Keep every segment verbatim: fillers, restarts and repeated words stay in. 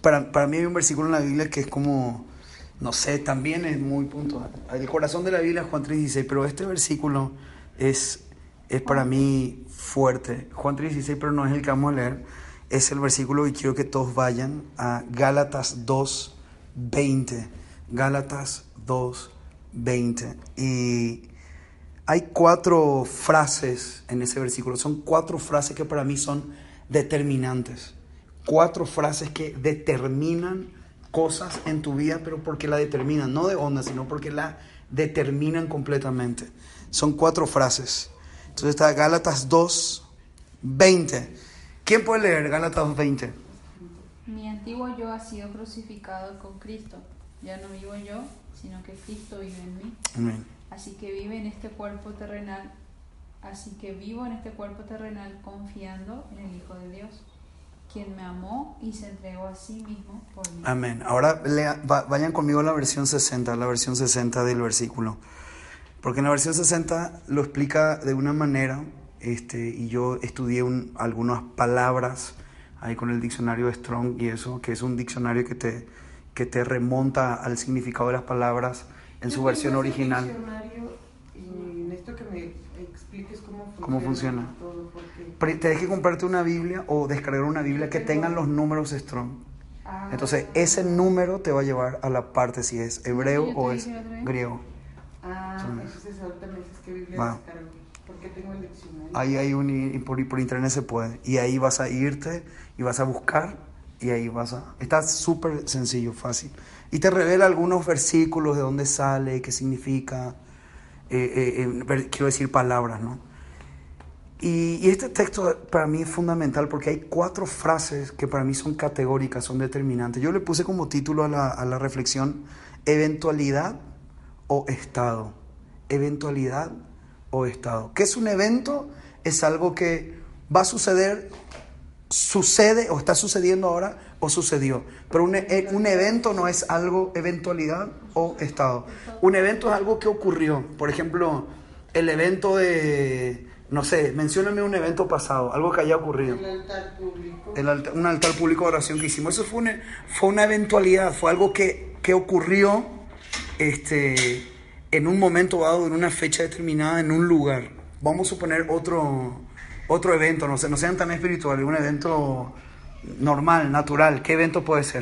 para, para mí hay un versículo en la Biblia que es como, no sé, también es muy puntual. El corazón de la Biblia es Juan tres dieciséis, pero este versículo es, es para mí fuerte. Juan tres dieciséis, pero no es el que vamos a leer. Es el versículo que quiero que todos vayan a Gálatas dos veinte. Gálatas dos veinte. Y hay cuatro frases en ese versículo. Son cuatro frases que para mí son determinantes. Cuatro frases que determinan cosas en tu vida, pero porque la determinan, no de onda, sino porque la determinan completamente. Son cuatro frases. Entonces está Gálatas dos veinte. ¿Quién puede leer Gálatas dos veinte? Mi antiguo yo ha sido crucificado con Cristo. Ya no vivo yo, sino que Cristo vive en mí. Amén. Así que vive en este cuerpo terrenal, así que vivo en este cuerpo terrenal confiando en el Hijo de Dios, quien me amó y se entregó a sí mismo por mí. Amén. Ahora lea, va, vayan conmigo a la versión sesenta, la versión sesenta del versículo. Porque en la versión sesenta lo explica de una manera, este, y yo estudié un, algunas palabras ahí con el diccionario de Strong y eso, que es un diccionario que te, que te remonta al significado de las palabras en su versión original. Y necesito que me expliques cómo funciona. ¿Cómo funciona? Todo, porque... Tienes que comprarte una Biblia o descargar una Biblia que tengan los números Strong. Ah, Entonces ese número te va a llevar a la parte si es hebreo Sí, o es griego. Ah, entonces ahorita me dices que Biblia Va. descargo. Porque tengo el diccionario. Ahí hay un, y por, por internet se puede. Y ahí vas a irte y vas a buscar y ahí vas a... Está súper sencillo, fácil. Y te revela algunos versículos de dónde sale, qué significa, eh, eh, eh, quiero decir palabras, ¿no? Y, y este texto para mí es fundamental porque hay cuatro frases que para mí son categóricas, son determinantes. Yo le puse como título a la, a la reflexión, eventualidad o estado. Eventualidad o estado. ¿Qué es un evento? Es algo que va a suceder, sucede o está sucediendo ahora o sucedió. Pero un, un evento no es algo, eventualidad o estado. Un evento es algo que ocurrió. Por ejemplo, el evento de, no sé, mencióname un evento pasado, algo que haya ocurrido. El altar público. El altar, un altar público de oración que hicimos. Eso fue una, fue una eventualidad, fue algo que, que ocurrió este, en un momento dado, en una fecha determinada, en un lugar. Vamos a suponer otro... Otro evento, no sé, no sean tan espirituales, un evento normal, natural. ¿Qué evento puede ser?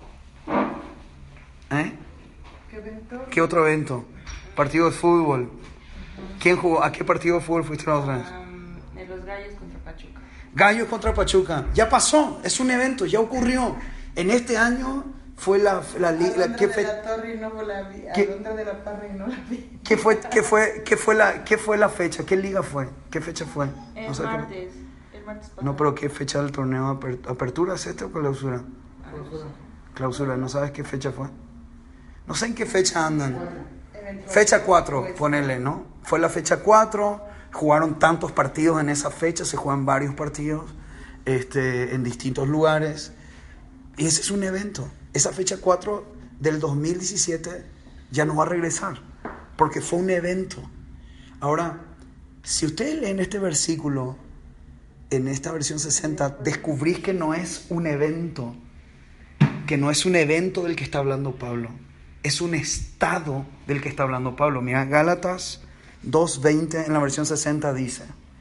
¿Eh? ¿Qué evento? ¿Qué otro evento? Partido de fútbol. ¿Quién jugó? ¿A qué partido de fútbol fuiste la otra vez? Um, de los Gallos contra Pachuca. Gallos contra Pachuca. Ya pasó, es un evento, ya ocurrió. En este año fue la... la, la, la ¿qué, fe, de la Torre y no la vi. ¿qué, Alondra de la Parra y no la vi. ¿qué, fue, qué, fue, qué, fue la, ¿Qué fue la fecha? ¿Qué liga fue? ¿Qué fecha fue? El No sé martes. Qué... El martes pasado. No, pero ¿qué fecha del torneo? ¿Apertura es este o clausura? Clausura. Clausura, ¿no sabes qué fecha fue? No sé en qué fecha andan. Fecha cuatro, ponele, ¿no? Fue la fecha cuatro, jugaron tantos partidos en esa fecha, se juegan varios partidos este, en distintos lugares. Y ese es un evento. Esa fecha cuatro del dos mil diecisiete ya no va a regresar, porque fue un evento. Ahora, si ustedes leen este versículo, en esta versión sesenta, descubrís que no es un evento, que no es un evento del que está hablando Pablo, es un estado del que está hablando Pablo. Mira, Gálatas dos veinte en la versión sesenta dice: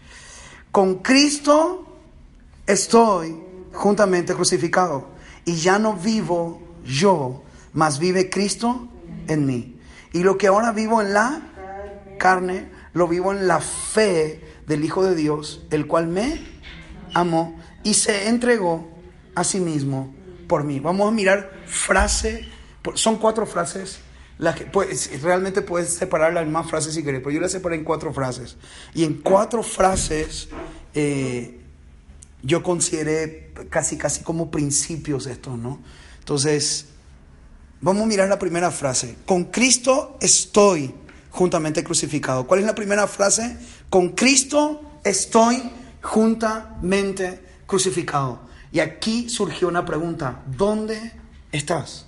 con Cristo estoy juntamente crucificado, y ya no vivo yo, mas vive Cristo en mí. Y lo que ahora vivo en la carne, lo vivo en la fe del Hijo de Dios, el cual me amó y se entregó a sí mismo por mí. Vamos a mirar frase, son cuatro frases, las que pues, realmente puedes separar las mismas frases si querés, pero yo las separé en cuatro frases. Y en cuatro frases eh, yo consideré casi, casi como principios estos, ¿no? Entonces, vamos a mirar la primera frase. Con Cristo estoy juntamente crucificado. ¿Cuál es la primera frase? Con Cristo estoy juntamente crucificado. Y aquí surgió una pregunta. ¿Dónde estás?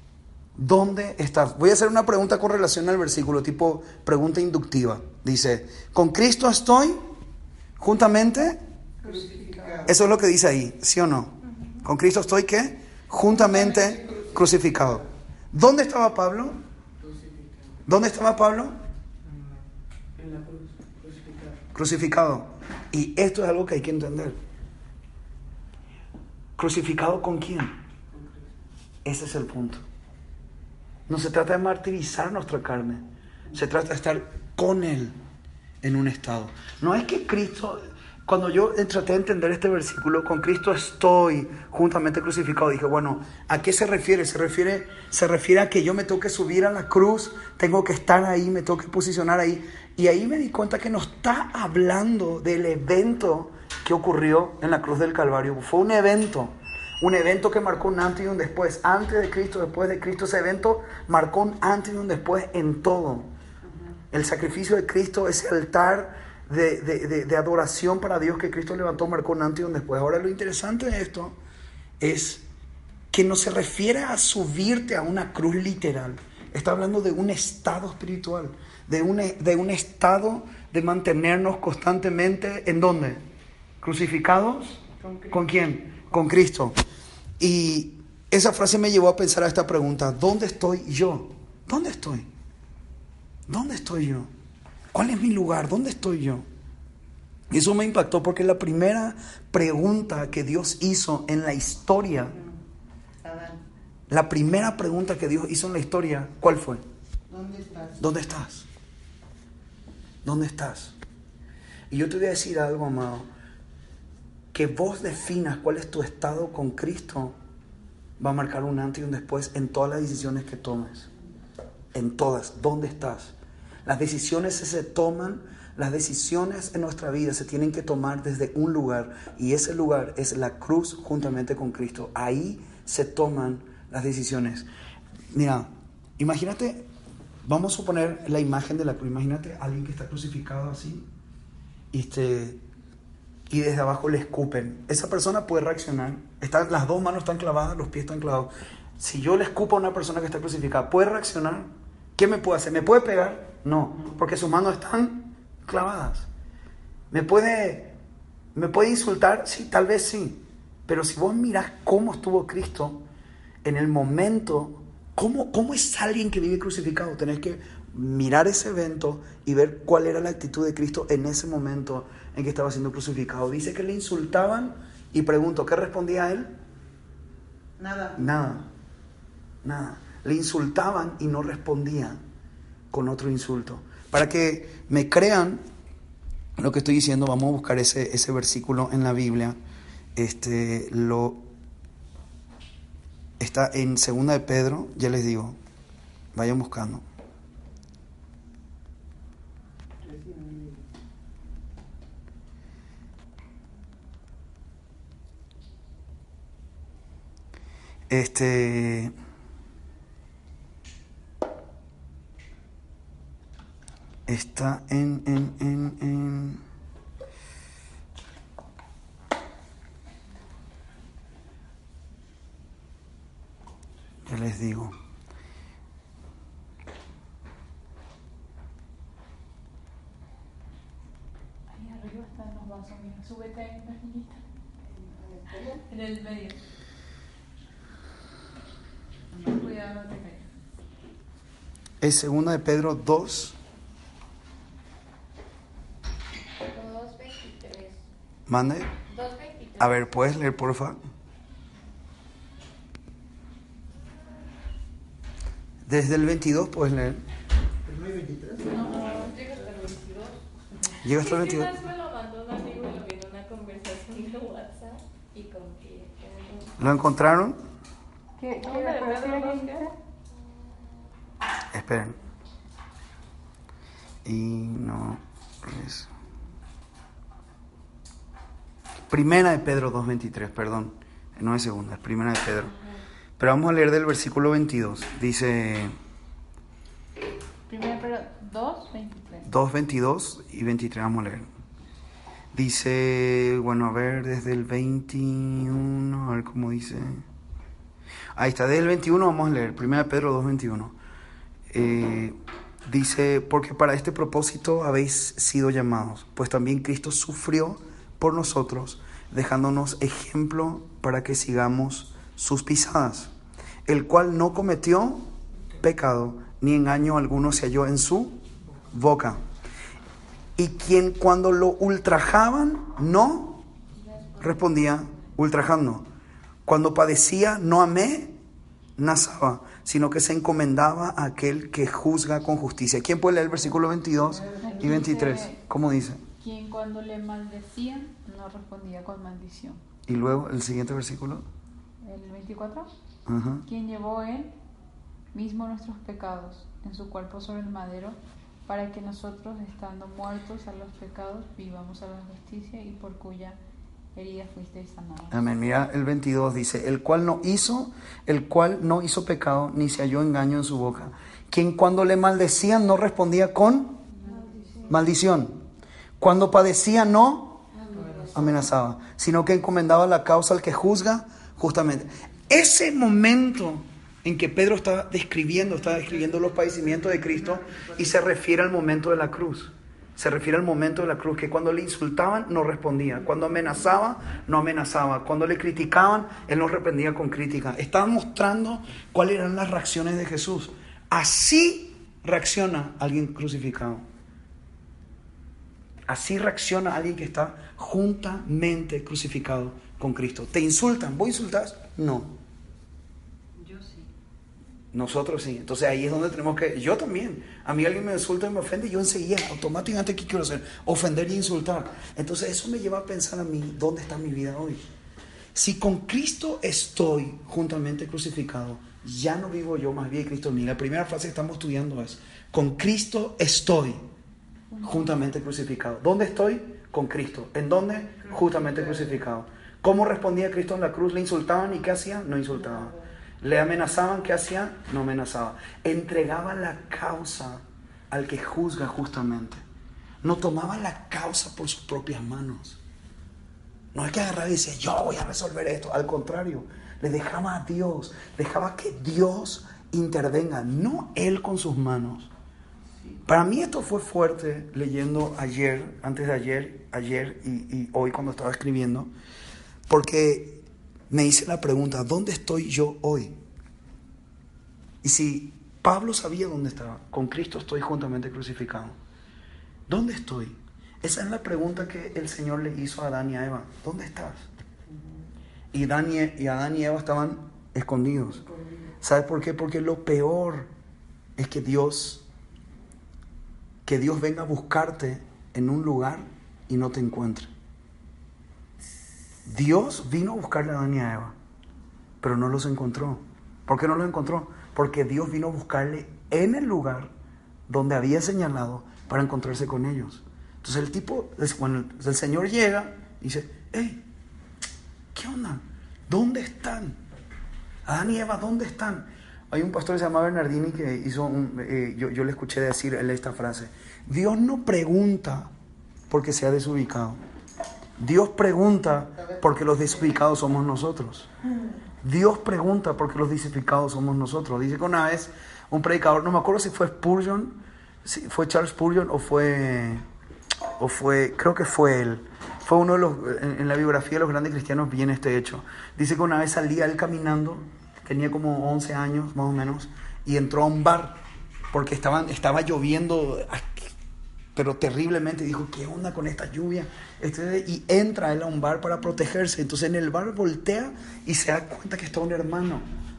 ¿Dónde estás? Voy a hacer una pregunta con relación al versículo, tipo pregunta inductiva. Dice, con Cristo estoy juntamente crucificado. Eso es lo que dice ahí, ¿sí o no? ¿Con Cristo estoy qué? juntamente crucificado. ¿Dónde estaba Pablo? ¿Dónde estaba Pablo? En la cruz, crucificado. Crucificado. Y esto es algo que hay que entender. ¿Crucificado con quién? Ese es el punto. No se trata de martirizar nuestra carne. Se trata de estar con Él en un estado. No es que Cristo... Cuando yo traté de entender este versículo, con Cristo estoy juntamente crucificado, dije, bueno, ¿a qué se refiere? Se refiere, se refiere a que yo me tengo que subir a la cruz, tengo que estar ahí, me tengo que posicionar ahí. Y ahí me di cuenta que no está hablando del evento que ocurrió en la cruz del Calvario. Fue un evento, un evento que marcó un antes y un después. Antes de Cristo, después de Cristo, ese evento marcó un antes y un después en todo. El sacrificio de Cristo, ese altar De, de, de, de adoración para Dios que Cristo levantó, marcó un antes y un después. Ahora lo interesante de esto es que no se refiere a subirte a una cruz literal. Está hablando de un estado espiritual, de un, de un estado de mantenernos constantemente, ¿en dónde? Crucificados. ¿Con, ¿Con quién? Con Cristo. Y esa frase me llevó a pensar a esta pregunta: ¿dónde estoy yo? ¿Dónde estoy? ¿Dónde estoy yo? ¿Cuál es mi lugar? ¿Dónde estoy yo? Y eso me impactó porque la primera pregunta que Dios hizo en la historia, la primera pregunta que Dios hizo en la historia, ¿cuál fue? ¿Dónde estás? ¿Dónde estás? ¿Dónde estás? Y yo te voy a decir algo, amado, que vos definas cuál es tu estado con Cristo va a marcar un antes y un después en todas las decisiones que tomes. En todas. ¿Dónde estás? Las decisiones se toman, las decisiones en nuestra vida se tienen que tomar desde un lugar, y ese lugar es la cruz juntamente con Cristo. Ahí se toman las decisiones. Mira, imagínate, vamos a suponer la imagen de la cruz. Imagínate a alguien que está crucificado así y, este, y desde abajo le escupen. Esa persona puede reaccionar. Está, las dos manos están clavadas, los pies están clavados. Si yo le escupo a una persona que está crucificada, ¿puede reaccionar? ¿Qué me puede hacer? ¿Me puede pegar? No, porque sus manos están clavadas. ¿Me puede, me puede insultar? Sí, tal vez sí. Pero si vos mirás cómo estuvo Cristo en el momento, cómo, cómo es alguien que vive crucificado, tenés que mirar ese evento y ver cuál era la actitud de Cristo en ese momento en que estaba siendo crucificado. Dice que le insultaban y pregunto, ¿qué respondía él? Nada. Nada, nada. Le insultaban y no respondía con otro insulto. Para que me crean lo que estoy diciendo, vamos a buscar ese, ese versículo en la Biblia. Este, lo, está en Segunda de Pedro, ya les digo, vayan buscando. Este... Está en, en, en, en... Ya les digo. Ahí arriba están los vasos, mira. Súbete ahí en la esquinita. En el medio. Cuidado, no te caigas. Es Segunda de Pedro dos. dos veintitrés. Mande. dos veintitrés. A ver, ¿puedes leer, por favor? Desde el veintidós puedes leer. ¿No hay veintitrés? No, llega hasta el veintidós. Llega hasta el Es que veintidós. una vez me lo mandó un amigo y lo vi en una conversación de WhatsApp y como que... ¿Lo encontraron? ¿Qué, No, qué, de pero verdad, qué no, dijiste? Esperen. Y no es... Primera de Pedro dos veintitrés, perdón. No es segunda, es primera de Pedro. Pero vamos a leer del versículo veintidós. Dice... Primero, pero dos veintitrés. dos veintidós y veintitrés vamos a leer. Dice, bueno, a ver, desde el veintiuno, a ver cómo dice. Ahí está, desde el veintiuno vamos a leer, primera de Pedro dos veintiuno. Eh, dice, porque para este propósito habéis sido llamados, pues también Cristo sufrió por nosotros, dejándonos ejemplo para que sigamos sus pisadas, el cual no cometió pecado, ni engaño alguno se halló en su boca. Y quien cuando lo ultrajaban no respondía ultrajando. Cuando padecía no amenazaba, sino que se encomendaba a aquel que juzga con justicia. ¿Quién puede leer el versículo veintidós y veintitrés? ¿Cómo dice? Quien cuando le maldecían no respondía con maldición. Y luego el siguiente versículo. El veinticuatro. Ajá. Quien llevó él mismo nuestros pecados en su cuerpo sobre el madero, para que nosotros, estando muertos a los pecados, vivamos a la justicia, y por cuya herida fuisteis sanados. Amén. Mira el veintidós, dice, el cual no hizo, el cual no hizo pecado, ni se halló engaño en su boca. Quien cuando le maldecían no respondía con maldición. maldición. Cuando padecía no amenazaba, sino que encomendaba la causa al que juzga justamente. Ese momento en que Pedro está describiendo, está describiendo los padecimientos de Cristo, y se refiere al momento de la cruz. Se refiere al momento de la cruz, que cuando le insultaban no respondía, cuando amenazaba no amenazaba, cuando le criticaban él no respondía con crítica. Estaba mostrando cuáles eran las reacciones de Jesús. Así reacciona alguien crucificado. Así reacciona alguien que está juntamente crucificado con Cristo. ¿Te insultan? ¿Vos insultás? No. Yo sí. Nosotros sí. Entonces ahí es donde tenemos que... Yo también. A mí alguien me insulta y me ofende, yo enseguida, automáticamente, ¿qué quiero hacer? Ofender y insultar. Entonces eso me lleva a pensar a mí, ¿dónde está mi vida hoy? Si con Cristo estoy juntamente crucificado, ya no vivo yo, más bien Cristo en mí. La primera frase que estamos estudiando es, con Cristo estoy juntamente crucificado. ¿Dónde estoy? Con Cristo. ¿En dónde? Justamente crucificado. ¿Cómo respondía Cristo en la cruz? ¿Le insultaban y qué hacía? No insultaba. ¿Le amenazaban? ¿Qué hacía? No amenazaba. Entregaba la causa al que juzga justamente. No tomaba la causa por sus propias manos. No es que agarraba y decía, yo voy a resolver esto. Al contrario, le dejaba a Dios, dejaba que Dios intervenga, no él con sus manos. Para mí esto fue fuerte leyendo ayer, antes de ayer, ayer y, y hoy cuando estaba escribiendo, porque me hice la pregunta, ¿dónde estoy yo hoy? Y si Pablo sabía dónde estaba, con Cristo estoy juntamente crucificado. ¿Dónde estoy? Esa es la pregunta que el Señor le hizo a Adán y a Eva. ¿Dónde estás? Y Adán y, y Adán y Eva estaban escondidos. ¿Sabes por qué? Porque lo peor es que Dios... que Dios venga a buscarte en un lugar y no te encuentre. Dios vino a buscarle a Adán y a Eva, pero no los encontró. ¿Por qué no los encontró? Porque Dios vino a buscarle en el lugar donde había señalado para encontrarse con ellos. Entonces el tipo, cuando el Señor llega, dice, hey, ¿qué onda? ¿Dónde están? Adán y Eva, ¿dónde están? Hay un pastor que se llama Bernardini que hizo un, eh, yo, yo le escuché decir él esta frase. Dios no pregunta porque sea desubicado. Dios pregunta porque los desubicados somos nosotros. Dios pregunta porque los desubicados somos nosotros. Dice que una vez un predicador, no me acuerdo si fue Spurgeon, si fue Charles Spurgeon o fue, o fue, creo que fue él. Fue uno de los, en, en la biografía de los grandes cristianos viene este hecho. Dice que una vez salía él caminando, tenía como once años más o menos, y entró a un bar porque estaban, estaba lloviendo, pero terriblemente. Dijo, ¿qué onda con esta lluvia? Este, y entra él a un bar para protegerse. Entonces en el bar voltea y se da cuenta que está un hermano.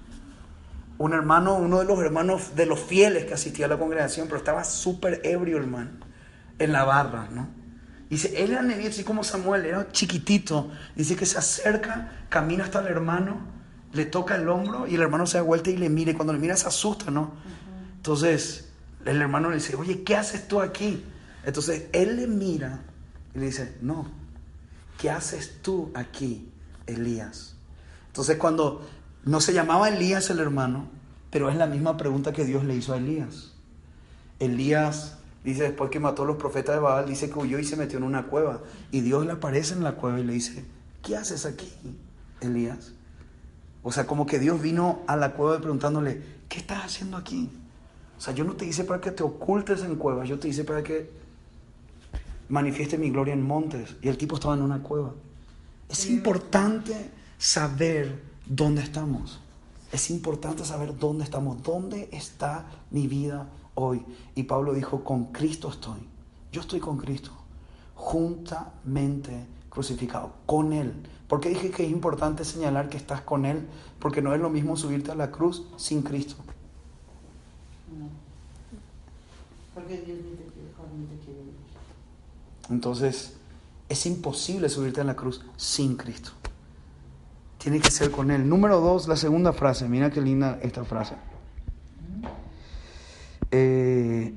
Un hermano, uno de los hermanos de los fieles que asistía a la congregación, pero estaba súper ebrio el man, en la barra, ¿no? Dice, él era nevito, así como Samuel, era chiquitito. Dice que se acerca, camina hasta el hermano, le toca el hombro y el hermano se da vuelta y le mira. Y cuando le mira se asusta, ¿no? Uh-huh. Entonces el hermano le dice, oye, ¿qué haces tú aquí? Entonces él le mira y le dice, no, ¿qué haces tú aquí, Elías? Entonces cuando no se llamaba Elías el hermano, pero es la misma pregunta que Dios le hizo a Elías. Elías, dice, después que mató a los profetas de Baal, dice que huyó y se metió en una cueva. Y Dios le aparece en la cueva y le dice, ¿qué haces aquí, Elías? O sea, como que Dios vino a la cueva preguntándole, ¿qué estás haciendo aquí? O sea, yo no te hice para que te ocultes en cuevas, yo te hice para que manifieste mi gloria en montes. Y el tipo estaba en una cueva. Es importante saber ¿dónde estamos? Es importante saber dónde estamos, dónde está mi vida hoy. Y Pablo dijo, con Cristo estoy. Yo estoy con Cristo, juntamente crucificado, con Él. ¿Por qué dije que es importante señalar que estás con Él? Porque no es lo mismo subirte a la cruz sin Cristo. No. Porque Dios ni te quiere dejar ni te quiere ver. Entonces, es imposible subirte a la cruz sin Cristo. Tiene que ser con Él. Número dos, la segunda frase. Mira qué linda esta frase. Eh,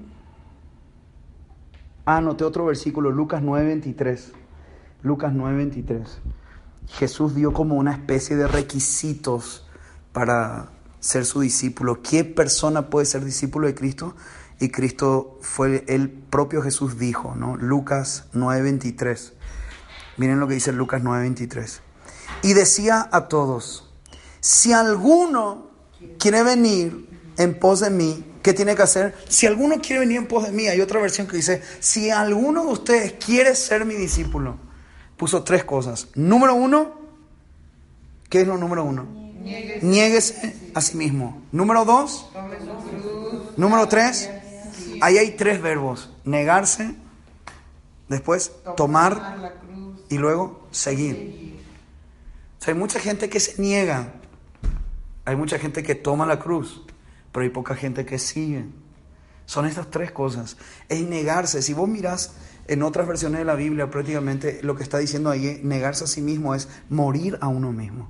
ah, anoté otro versículo, Lucas nueve veintitrés. Lucas nueve veintitrés. Jesús dio como una especie de requisitos para ser su discípulo. ¿Qué persona puede ser discípulo de Cristo? Y Cristo fue, el propio Jesús dijo, ¿no? Lucas nueve veintitrés. Miren lo que dice Lucas nueve veintitrés. Y decía a todos, si alguno quiere venir en pos de mí, ¿qué tiene que hacer? Si alguno quiere venir en pos de mí, hay otra versión que dice, si alguno de ustedes quiere ser mi discípulo, puso tres cosas. Número uno, ¿qué es lo número uno? Niéguese, Niéguese a sí mismo. Número dos, tome su cruz. número tres, ahí hay tres verbos, negarse, después tomar la cruz. y luego seguir. O sea, hay mucha gente que se niega, hay mucha gente que toma la cruz, pero hay poca gente que sigue. Son estas tres cosas. Es negarse. Si vos mirás en otras versiones de la Biblia, prácticamente lo que está diciendo ahí, negarse a sí mismo, es morir a uno mismo.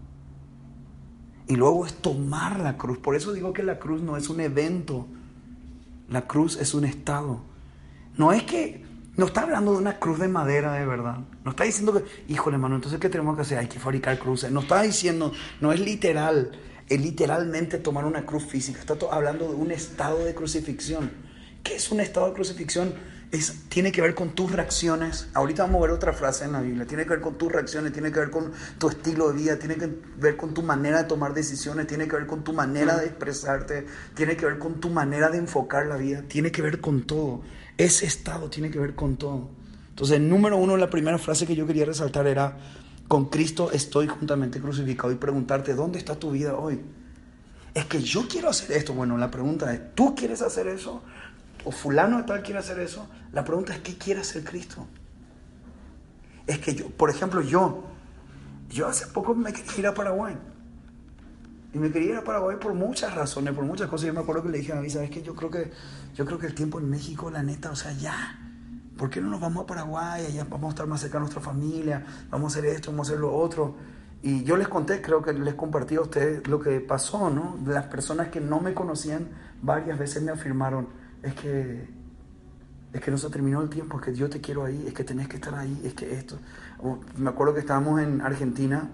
Y luego es tomar la cruz. Por eso digo que la cruz no es un evento. La cruz es un estado. No es que... No está hablando de una cruz de madera de verdad. No está diciendo que, híjole, hermano, entonces ¿qué tenemos que hacer? Hay que fabricar cruces. No está diciendo, no es literal, es literalmente tomar una cruz física. Está to- hablando de un estado de crucifixión. ¿Qué es un estado de crucifixión? Es, tiene que ver con tus reacciones. Ahorita vamos a ver otra frase en la Biblia. Tiene que ver con tus reacciones, tiene que ver con tu estilo de vida, tiene que ver con tu manera de tomar decisiones, tiene que ver con tu manera de expresarte, tiene que ver con tu manera de enfocar la vida, tiene que ver con todo. Ese estado tiene que ver con todo. Entonces, número uno, la primera frase que yo quería resaltar era, con Cristo estoy juntamente crucificado, y preguntarte, ¿dónde está tu vida hoy? Es que yo quiero hacer esto. Bueno, la pregunta es, ¿tú quieres hacer eso? ¿O fulano de tal quiere hacer eso? La pregunta es, ¿qué quiere hacer Cristo? Es que yo, por ejemplo, yo, yo hace poco me quería ir a Paraguay. Y me quería ir a Paraguay por muchas razones, por muchas cosas. Yo me acuerdo que le dije a David, ¿sabes qué? Yo creo que, yo creo que el tiempo en México, la neta, o sea, ya. ¿Por qué no nos vamos a Paraguay? Allá vamos a estar más cerca de nuestra familia, vamos a hacer esto, vamos a hacer lo otro. Y yo les conté, creo que les compartí a ustedes lo que pasó, ¿no? Las personas que no me conocían varias veces me afirmaron, es que, es que no se terminó el tiempo, es que yo te quiero ahí, es que tenés que estar ahí, es que esto. Me acuerdo que estábamos en Argentina,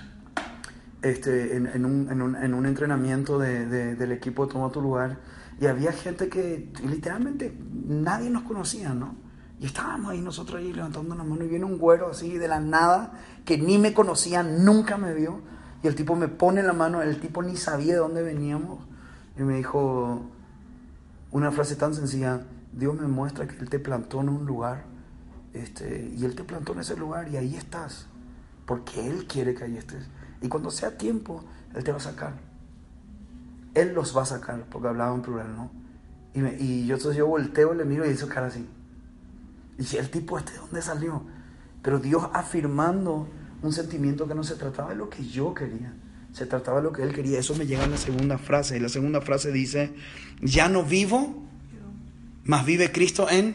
este, en, en, un, en, un, en un entrenamiento de, de, del equipo de Toma Tu Lugar, y había gente que literalmente nadie nos conocía, ¿no? Y estábamos ahí nosotros ahí levantando la mano, y viene un güero así de la nada, que ni me conocía, nunca me vio, y el tipo me pone la mano, el tipo ni sabía de dónde veníamos, y me dijo una frase tan sencilla: Dios me muestra que Él te plantó en un lugar, este, y Él te plantó en ese lugar, y ahí estás, porque Él quiere que ahí estés, y cuando sea tiempo, Él te va a sacar, Él los va a sacar, porque hablaba en plural, ¿no? Y, me, y yo entonces yo volteo, le miro y hizo cara así. Y si el tipo este, ¿de dónde salió? Pero Dios afirmando un sentimiento que no se trataba de lo que yo quería, se trataba de lo que Él quería. Eso me llega a la segunda frase. Y la segunda frase dice, ya no vivo, mas vive Cristo en...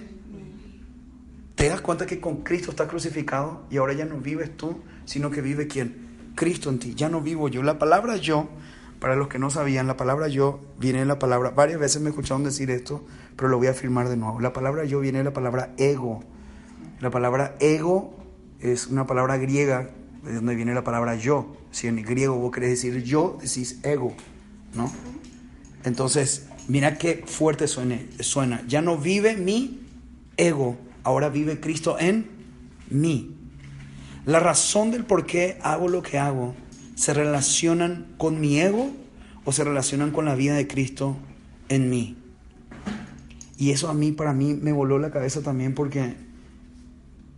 ¿Te das cuenta que con Cristo está crucificado? Y ahora ya no vives tú, sino que vive ¿quién? Cristo en ti. Ya no vivo yo. La palabra yo, para los que no sabían, la palabra yo viene de la palabra, varias veces me escucharon decir esto, pero lo voy a afirmar de nuevo. La palabra yo viene de la palabra ego. La palabra ego es una palabra griega, de donde viene la palabra yo. Si en griego vos querés decir yo, decís ego, ¿no? Entonces, mira qué fuerte suena, suena. Ya no vive mi ego, ahora vive Cristo en mí. La razón del por qué hago lo que hago se relacionan con mi ego o se relacionan con la vida de Cristo en mí. Y eso a mí, para mí, me voló la cabeza también, porque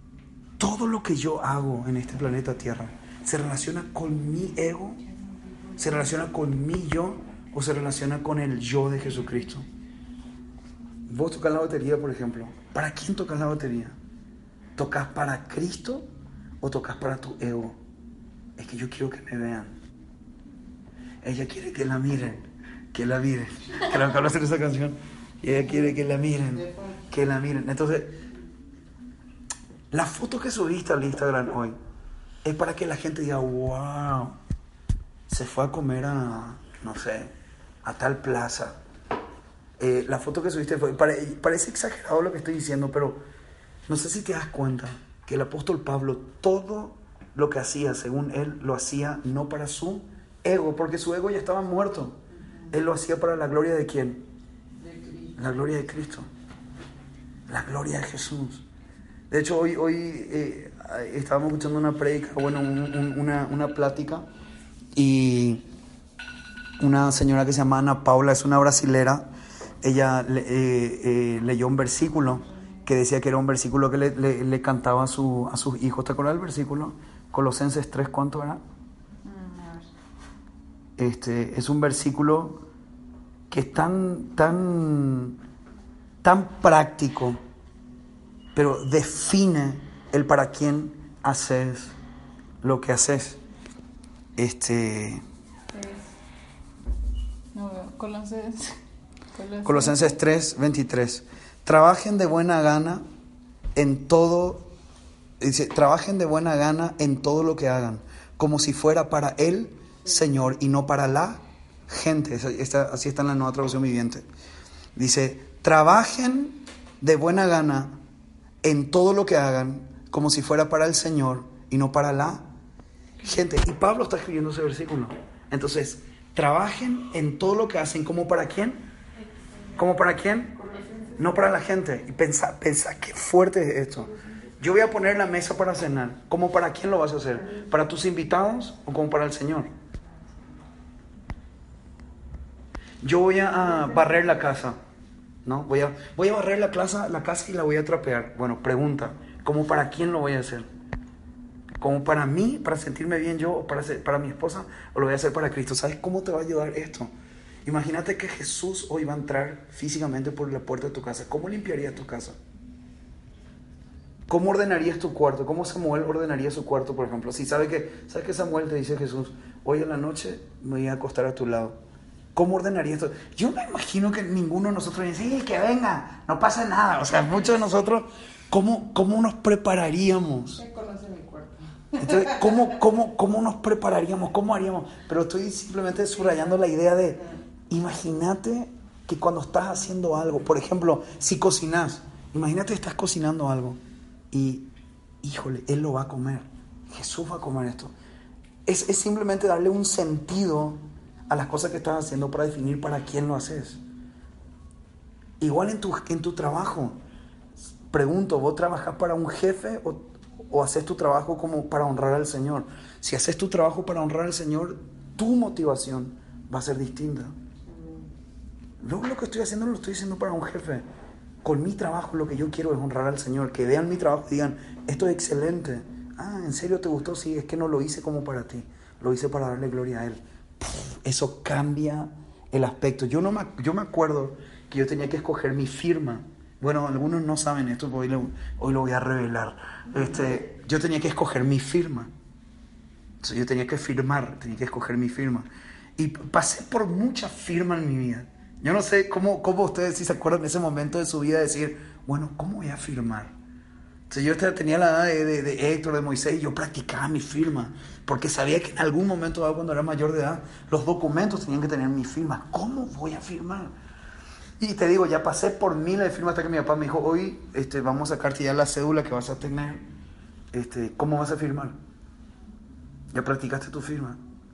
todo lo que yo hago en este planeta Tierra se relaciona con mi ego ¿Se relaciona con mi yo o se relaciona con el yo de Jesucristo? Vos tocas la batería, por ejemplo. ¿Para quién tocas la batería? ¿Tocas para Cristo o tocas para tu ego? Es que yo quiero que me vean. Ella quiere que la miren, que la miren. Que la acabo de hacer esa canción. Y ella quiere que la miren, que la miren. Entonces, la foto que subiste al Instagram hoy es para que la gente diga, wow, se fue a comer a, no sé, a tal plaza. Eh, la foto que subiste fue, pare, parece exagerado lo que estoy diciendo, pero no sé si te das cuenta que el apóstol Pablo, todo lo que hacía, según él, lo hacía no para su ego, porque su ego ya estaba muerto. Él lo hacía para la gloria de ¿quién? La gloria de Cristo. La gloria de Jesús. De hecho, hoy, hoy eh, estábamos escuchando una prédica, bueno, un, un, una, una plática, y una señora que se llama Ana Paula, es una brasilera, ella eh, eh, leyó un versículo que decía que era un versículo que le, le, le cantaba a, su, a sus hijos. ¿Te acuerdas del versículo? Colosenses tres, ¿cuánto era? Este, es un versículo que es tan, tan, tan práctico, pero define el para quién haces lo que haces. Este, no veo. Colosenses. Colosenses tres, veintitrés. Trabajen de buena gana en todo, dice, trabajen de buena gana en todo lo que hagan, como si fuera para el Señor y no para la gente. Esta, así está en la Nueva Traducción Viviente. Dice, trabajen de buena gana en todo lo que hagan, como si fuera para el Señor y no para la gente. Y Pablo está escribiendo ese versículo. Entonces, trabajen en todo lo que hacen, ¿como para quién? ¿Como para quién? No para la gente. Y pensá, pensá qué fuerte es esto. Yo voy a poner la mesa para cenar. ¿Cómo para quién lo vas a hacer? ¿Para tus invitados o como para el Señor? Yo voy a barrer la casa, ¿no? Voy a, voy a barrer la casa, la casa y la voy a trapear. Bueno, pregunta, ¿cómo para quién lo voy a hacer? ¿Como para mí, para sentirme bien yo, o para, ser, para mi esposa, o lo voy a hacer para Cristo? ¿Sabes cómo te va a ayudar esto? Imagínate que Jesús hoy va a entrar físicamente por la puerta de tu casa. ¿Cómo limpiarías tu casa? ¿Cómo ordenarías tu cuarto? ¿Cómo Samuel ordenaría su cuarto, por ejemplo? Si sabe que, ¿sabes que Samuel te dice Jesús, hoy en la noche me voy a acostar a tu lado? ¿Cómo ordenaría esto? Yo me imagino que ninguno de nosotros dice, sí, que venga, no pasa nada. O sea, muchos de nosotros, ¿cómo, cómo nos prepararíamos? Ya conoce mi cuarto. Entonces, ¿cómo, cómo, ¿cómo nos prepararíamos? ¿Cómo haríamos? Pero estoy simplemente subrayando la idea de, imagínate que cuando estás haciendo algo, por ejemplo, si cocinas, imagínate que estás cocinando algo y, híjole, Él lo va a comer. Jesús va a comer esto. Es, es simplemente darle un sentido a las cosas que estás haciendo para definir para quién lo haces. Igual en tu, en tu trabajo. Pregunto, ¿vos trabajás para un jefe o, o haces tu trabajo como para honrar al Señor? Si haces tu trabajo para honrar al Señor, tu motivación va a ser distinta. Luego lo que estoy haciendo no lo estoy haciendo para un jefe. Con mi trabajo lo que yo quiero es honrar al Señor. Que vean mi trabajo y digan, esto es excelente. Ah, ¿en serio te gustó? Sí, es que no lo hice como para ti. Lo hice para darle gloria a Él. Eso cambia el aspecto. Yo, no me, yo me acuerdo que yo tenía que escoger mi firma. Bueno, algunos no saben esto, pero hoy lo, hoy lo voy a revelar. Este, yo tenía que escoger mi firma. Entonces yo tenía que firmar, tenía que escoger mi firma. Y pasé por muchas firmas en mi vida. Yo no sé cómo, cómo ustedes, si se acuerdan de ese momento de su vida, decir, bueno, ¿cómo voy a firmar? Entonces yo tenía la edad de, de, de Héctor, de Moisés, y yo practicaba mi firma, porque sabía que en algún momento dado, cuando era mayor de edad, los documentos tenían que tener mi firma. ¿Cómo voy a firmar? Y te digo, ya pasé por miles de firmas hasta que mi papá me dijo, hoy este, vamos a sacarte ya la cédula que vas a tener. Este, ¿Cómo vas a firmar? ¿Ya practicaste tu firma?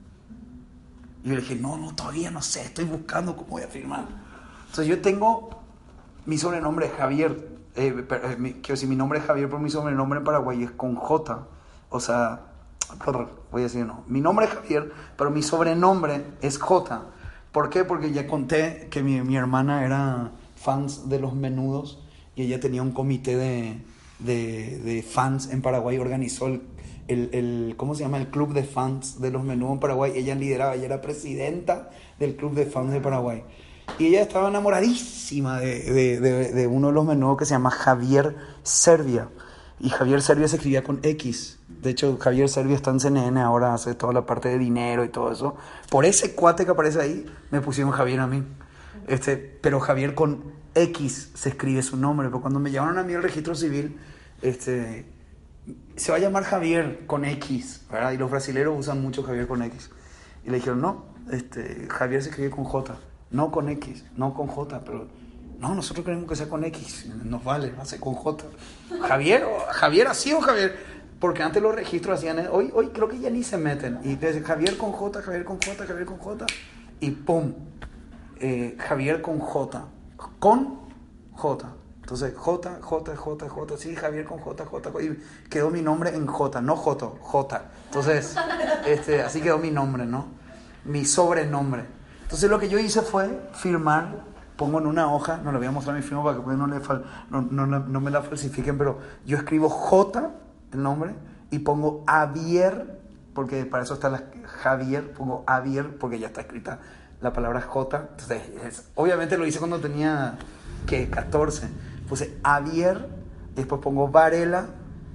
Y yo le dije, no, no, todavía no sé, estoy buscando cómo voy a firmar. Entonces yo tengo mi sobrenombre Javier. Eh, pero, eh, mi, quiero decir, mi nombre es Javier, pero mi sobrenombre en Paraguay es con J. O sea, voy a decir no. Mi nombre es Javier, pero mi sobrenombre es J. ¿Por qué? Porque ya conté que mi, mi hermana era fans de Los Menudos y ella tenía un comité de, de, de fans en Paraguay, organizó el, el, el, ¿cómo se llama? El club de fans de los Menudos en Paraguay. Ella lideraba, ella era presidenta del club de fans de Paraguay. Y ella estaba enamoradísima de, de, de, de uno de los Menudos que se llama Javier Servia. Y Javier Servia se escribía con X. De hecho, Javier Servia está en C N N ahora, hace toda la parte de dinero y todo eso. Por ese cuate que aparece ahí, me pusieron Javier a mí. Este, pero Javier con X se escribe su nombre. Pero cuando me llamaron a mí al registro civil, este, se va a llamar Javier con X, ¿verdad? Y los brasileños usan mucho Javier con X. Y le dijeron, no, este, Javier se escribe con J, no con X, no con J, pero... No, nosotros queremos que sea con X, nos vale, va a ser con J. Javier, Javier así o Javier, porque antes los registros hacían, hoy, hoy creo que ya ni se meten, y desde Javier con J, Javier con J, Javier con J, y pum, eh, Javier con J, con J. Entonces J, J, J, J, sí, Javier con J, J, y quedó mi nombre en J, no J, J. Entonces, este, así quedó mi nombre, ¿no? Mi sobrenombre. Entonces lo que yo hice fue firmar. Pongo en una hoja, no le voy a mostrar mi firma para que no, le fal, no, no, no me la falsifiquen, pero yo escribo J, el nombre, y pongo Javier, porque para eso está la Javier, pongo Javier, porque ya está escrita la palabra J. Entonces, es, obviamente lo hice cuando tenía, ¿qué? catorce. Puse Javier, después pongo Varela,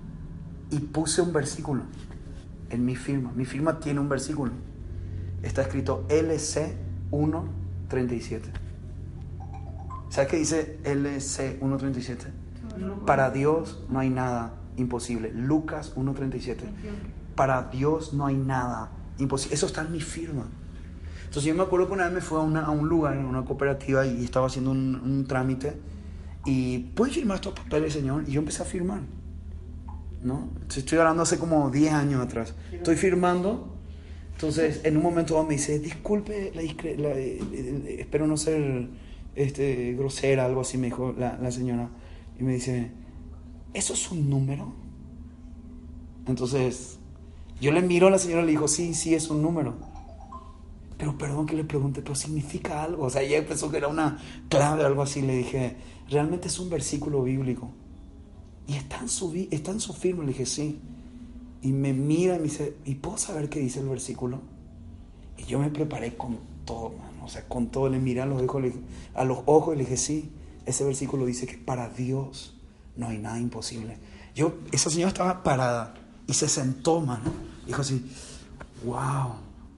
y puse un versículo en mi firma. Mi firma tiene un versículo. Está escrito L C uno treinta y siete. ¿Sabes qué dice L C uno treinta y siete? Para Dios no hay nada imposible. Lucas uno treinta y siete. Para Dios no hay nada imposible. Eso está en mi firma. Entonces yo me acuerdo que una vez me fui a, una, a un lugar, en una cooperativa, y estaba haciendo un, un trámite. Y ¿puedes firmar estos papeles, señor? Y yo empecé a firmar, ¿no? Estoy hablando hace como diez años atrás. Estoy firmando. Entonces en un momento me dice, disculpe, la discre- la, eh, eh, espero no ser... Este, grosera, algo así me dijo la, la señora, y me dice, ¿eso es un número? Entonces yo le miro a la señora y le digo, sí, sí es un número, pero perdón que le pregunte, pero significa algo. O sea, ella pensó que era una clave o algo así. Le dije, realmente es un versículo bíblico y está en su, está en su firma. Le dije, sí. Y me mira y me dice, ¿y puedo saber qué dice el versículo? Y yo me preparé con todo, mano. O sea, con todo. Le miré a los ojos, le dije, a los ojos y le dije, sí, ese versículo dice que para Dios no hay nada imposible. Yo, esa señora estaba parada y se sentó, mano. Dijo así, wow,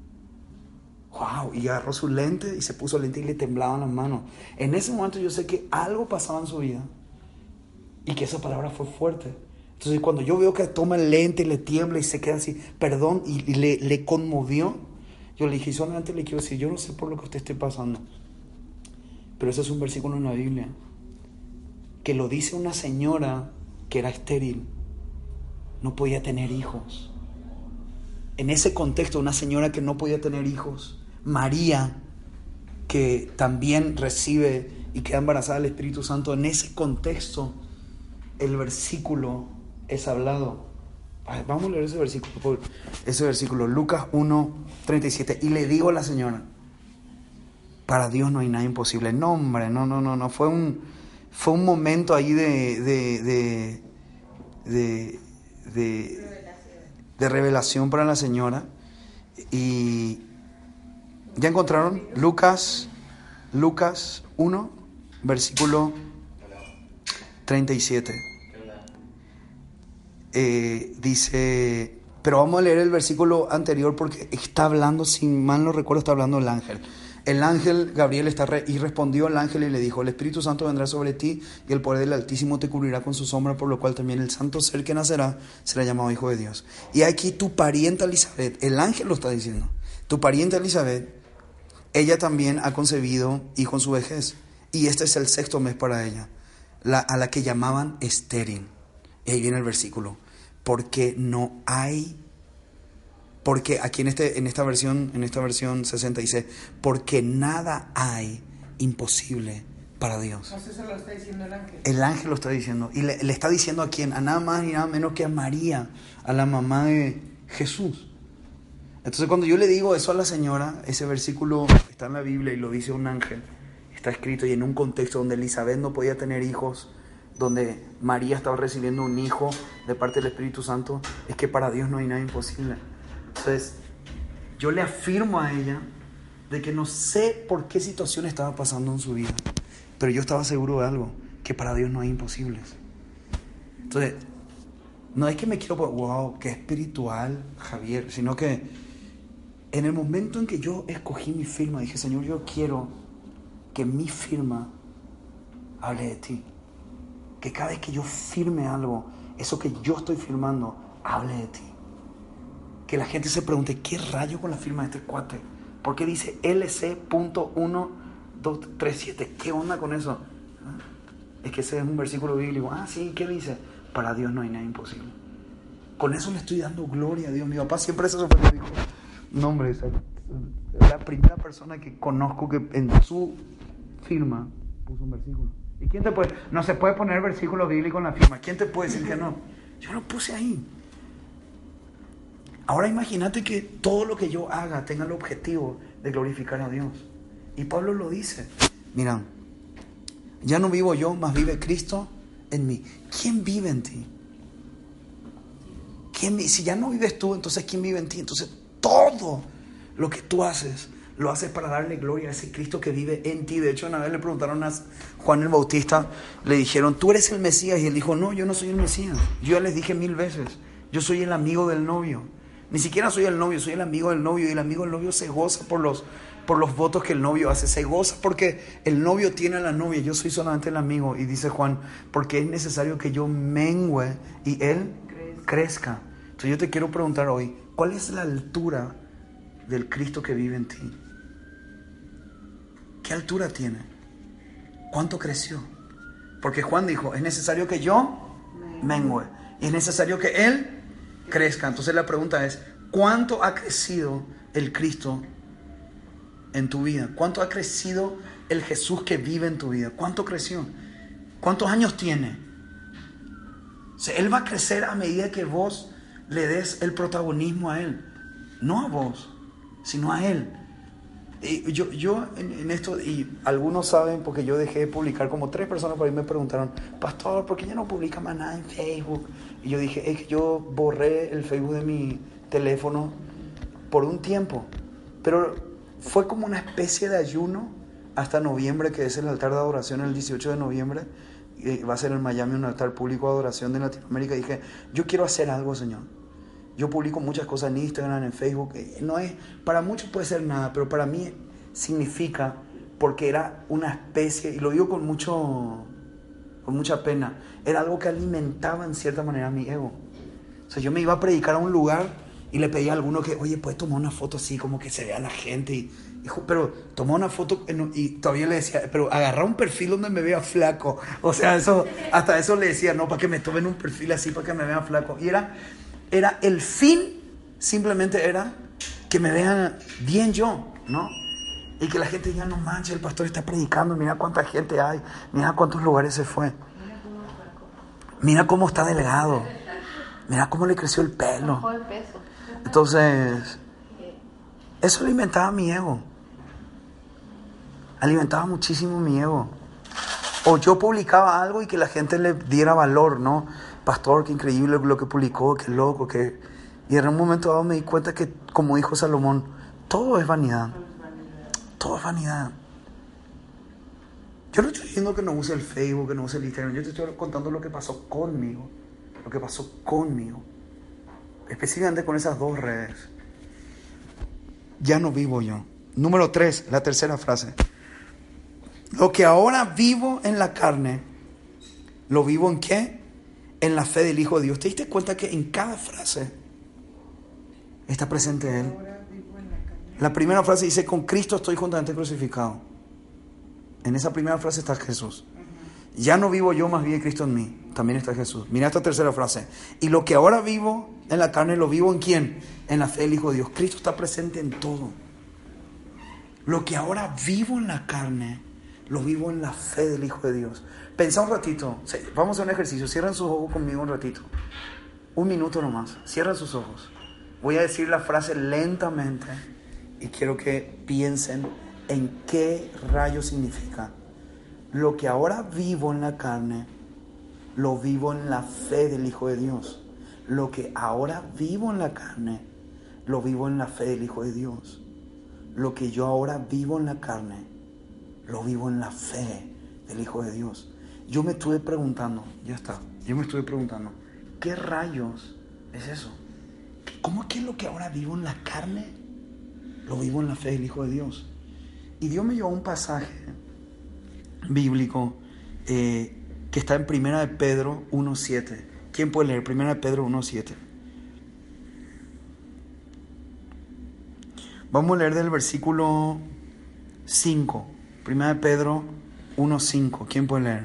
wow. Y agarró su lente y se puso lente y le temblaban las manos. En ese momento yo sé que algo pasaba en su vida y que esa palabra fue fuerte. Entonces cuando yo veo que toma el lente y le tiembla y se queda así, perdón, y, y le, le conmovió, yo le dije, solamente le quiero decir, yo no sé por lo que usted esté pasando, pero ese es un versículo en la Biblia que lo dice una señora que era estéril, no podía tener hijos. En ese contexto, una señora que no podía tener hijos, María, que también recibe y queda embarazada del Espíritu Santo, en ese contexto el versículo es hablado. Ay, vamos a leer ese versículo, ese versículo, Lucas uno treinta y siete. Y le digo a la señora, para Dios no hay nada imposible. No, hombre, no, no, no, no. Fue un, fue un momento ahí de, de, de, de, de, de revelación para la señora. Y ¿ya encontraron? Lucas, Lucas uno, versículo treinta y siete. Eh, dice, pero vamos a leer el versículo anterior porque está hablando, si mal no recuerdo, está hablando el ángel. El ángel Gabriel está re, y respondió al ángel y le dijo, el Espíritu Santo vendrá sobre ti y el poder del Altísimo te cubrirá con su sombra, por lo cual también el santo ser que nacerá será llamado Hijo de Dios. Y aquí tu parienta Elizabeth, el ángel lo está diciendo, tu parienta Elizabeth, ella también ha concebido hijo en su vejez, y este es el sexto mes para ella, la, a la que llamaban estéril. Y ahí viene el versículo, porque no hay, porque aquí en, este, en, esta versión, en esta versión sesenta dice, porque nada hay imposible para Dios. Eso lo está diciendo el ángel. El ángel lo está diciendo, y le, le está diciendo a quién, a nada más ni nada menos que a María, a la mamá de Jesús. Entonces cuando yo le digo eso a la señora, ese versículo está en la Biblia y lo dice un ángel, está escrito, y en un contexto donde Elizabeth no podía tener hijos, donde María estaba recibiendo un hijo de parte del Espíritu Santo, es que para Dios no hay nada imposible. Entonces, yo le afirmo a ella de que no sé por qué situación estaba pasando en su vida, pero yo estaba seguro de algo, que para Dios no hay imposibles. Entonces, no es que me quiero, wow, qué espiritual Javier, sino que en el momento en que yo escogí mi firma, dije, Señor, yo quiero que mi firma hable de ti. Que cada vez que yo firme algo, eso que yo estoy firmando, hable de ti. Que la gente se pregunte, ¿qué rayo con la firma de este cuate? ¿Por qué dice L C punto uno dos tres siete? ¿Qué onda con eso? Es que ese es un versículo bíblico. Ah, sí, ¿qué dice? Para Dios no hay nada imposible. Con eso le estoy dando gloria a Dios. Mi papá siempre se sorprendió. Dijo, no, hombre, esa, la primera persona que conozco que en su firma puso un versículo. ¿Y quién te puede? No se puede poner versículo bíblico en la firma. ¿Quién te puede decir que no? Yo lo puse ahí. Ahora imagínate que todo lo que yo haga tenga el objetivo de glorificar a Dios. Y Pablo lo dice. Mira, ya no vivo yo, mas vive Cristo en mí. ¿Quién vive en ti? ¿Quién, si ya no vives tú, entonces ¿quién vive en ti? Entonces todo lo que tú haces, lo haces para darle gloria a ese Cristo que vive en ti. De hecho, una vez le preguntaron a Juan el Bautista, le dijeron, ¿tú eres el Mesías? Y él dijo, no, yo no soy el Mesías. Yo ya les dije mil veces, yo soy el amigo del novio. Ni siquiera soy el novio, soy el amigo del novio. Y el amigo del novio se goza por los, por los votos que el novio hace. Se goza porque el novio tiene a la novia. Yo soy solamente el amigo. Y dice Juan, porque es necesario que yo mengüe y él crezca. Entonces yo te quiero preguntar hoy, ¿cuál es la altura del Cristo que vive en ti? ¿Qué altura tiene? ¿Cuánto creció? Porque Juan dijo, es necesario que yo mengüe y es necesario que él crezca. Entonces la pregunta es, ¿cuánto ha crecido el Cristo en tu vida? ¿Cuánto ha crecido el Jesús que vive en tu vida? ¿Cuánto creció? ¿Cuántos años tiene? O sea, él va a crecer a medida que vos le des el protagonismo a él. No a vos, sino a él. Y yo, yo en, en esto, y algunos saben, porque yo dejé de publicar, como tres personas por ahí me preguntaron, pastor, ¿por qué ya no publica más nada en Facebook? Y yo dije, es que yo borré el Facebook de mi teléfono por un tiempo, pero fue como una especie de ayuno hasta noviembre, que es el altar de adoración el dieciocho de noviembre, y va a ser en Miami un altar público de adoración de Latinoamérica. Y dije, yo quiero hacer algo, Señor. Yo publico muchas cosas en Instagram, en Facebook. No es, para muchos puede ser nada, pero para mí significa, porque era una especie, y lo digo con mucho, con mucha pena, era algo que alimentaba en cierta manera mi ego. O sea, yo me iba a predicar a un lugar y le pedía a alguno que, oye, ¿puedes tomar una foto así como que se vea la gente? Y dijo, pero tomó una foto y todavía le decía, pero agarra un perfil donde me vea flaco. O sea, eso, hasta eso le decía, no, para que me tomen un perfil así, para que me vean flaco. Y era... Era el fin, simplemente era que me vean bien yo, ¿no? Y que la gente diga, no manches, el pastor está predicando, mira cuánta gente hay, mira a cuántos lugares se fue. Mira cómo está delgado, mira cómo le creció el pelo. Entonces, eso alimentaba mi ego. Alimentaba muchísimo mi ego. O yo publicaba algo y que la gente le diera valor, ¿no? Pastor, qué increíble lo que publicó, qué loco, que... Y en un momento dado me di cuenta que, como dijo Salomón, todo es vanidad. Todo es vanidad. Yo no estoy diciendo que no use el Facebook, que no use el Instagram. Yo te estoy contando lo que pasó conmigo. Lo que pasó conmigo. Específicamente con esas dos redes. Ya no vivo yo. Número tres, la tercera frase. Lo que ahora vivo en la carne, ¿lo vivo en qué? En la fe del Hijo de Dios. ¿Te diste cuenta que en cada frase está presente Él? La primera frase dice, con Cristo estoy juntamente crucificado. En esa primera frase está Jesús. Ya no vivo yo, más vive Cristo en mí. También está Jesús. Mira esta tercera frase. Y lo que ahora vivo en la carne, ¿lo vivo en quién? En la fe del Hijo de Dios. Cristo está presente en todo. Lo que ahora vivo en la carne, lo vivo en la fe del Hijo de Dios. Pensá un ratito. Vamos a hacer un ejercicio. Cierren sus ojos conmigo un ratito. Un minuto nomás. Cierren sus ojos. Voy a decir la frase lentamente y quiero que piensen en qué rayo significa. Lo que ahora vivo en la carne, lo vivo en la fe del Hijo de Dios. Lo que ahora vivo en la carne, lo vivo en la fe del Hijo de Dios. Lo que yo ahora vivo en la carne, lo vivo en la fe del Hijo de Dios. Yo me estuve preguntando, ya está, yo me estuve preguntando, ¿qué rayos es eso? ¿Cómo es que lo que ahora vivo en la carne, lo vivo en la fe del Hijo de Dios? Y Dios me llevó a un pasaje bíblico eh, que está en Primera de Pedro uno siete. ¿Quién puede leer Primera de Pedro uno siete? Vamos a leer del versículo cinco. Primera de Pedro uno cinco. ¿Quién puede leer?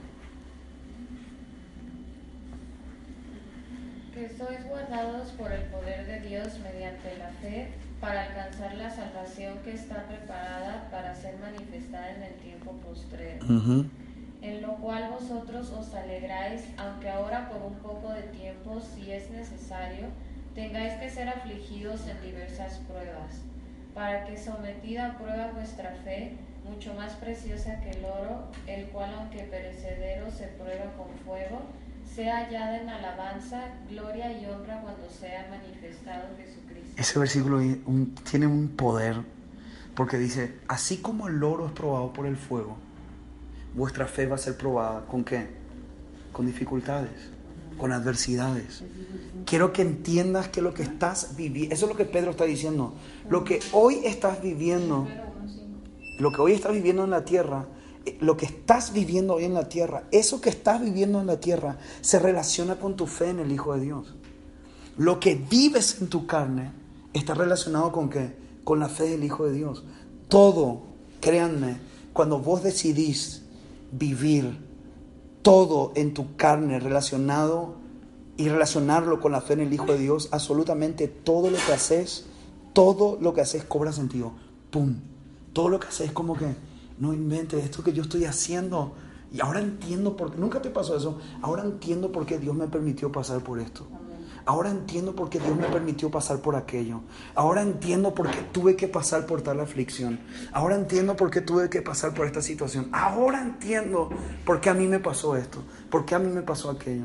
Que sois guardados por el poder de Dios mediante la fe para alcanzar la salvación que está preparada para ser manifestada en el tiempo postrero. Uh-huh. En lo cual vosotros os alegráis, aunque ahora por un poco de tiempo, si es necesario, tengáis que ser afligidos en diversas pruebas, para que sometida a prueba vuestra fe, mucho más preciosa que el oro, el cual aunque perecedero se prueba con fuego, sea hallada en alabanza, gloria y honra cuando sea manifestado Jesucristo. Ese versículo un, tiene un poder, porque dice, así como el oro es probado por el fuego, vuestra fe va a ser probada, ¿con qué? Con dificultades, con adversidades. Quiero que entiendas que lo que estás viviendo, eso es lo que Pedro está diciendo, lo que hoy estás viviendo, lo que hoy estás viviendo en la tierra, lo que estás viviendo hoy en la tierra, eso que estás viviendo en la tierra se relaciona con tu fe en el Hijo de Dios. Lo que vives en tu carne está relacionado con ¿qué? Con la fe del Hijo de Dios. Todo, créanme, cuando vos decidís vivir todo en tu carne relacionado y relacionarlo con la fe en el Hijo de Dios, absolutamente todo lo que haces, todo lo que haces cobra sentido. ¡Pum! Todo lo que haces es como que, no inventes esto que yo estoy haciendo. Y ahora entiendo por qué. ¿Nunca te pasó eso? Ahora entiendo por qué Dios me permitió pasar por esto. Ahora entiendo por qué Dios me permitió pasar por aquello. Ahora entiendo por qué tuve que pasar por tal aflicción. Ahora entiendo por qué tuve que pasar por esta situación. Ahora entiendo por qué a mí me pasó esto. Por qué a mí me pasó aquello.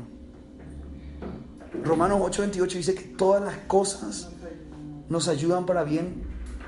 Romanos ocho veintiocho dice que todas las cosas nos ayudan para bien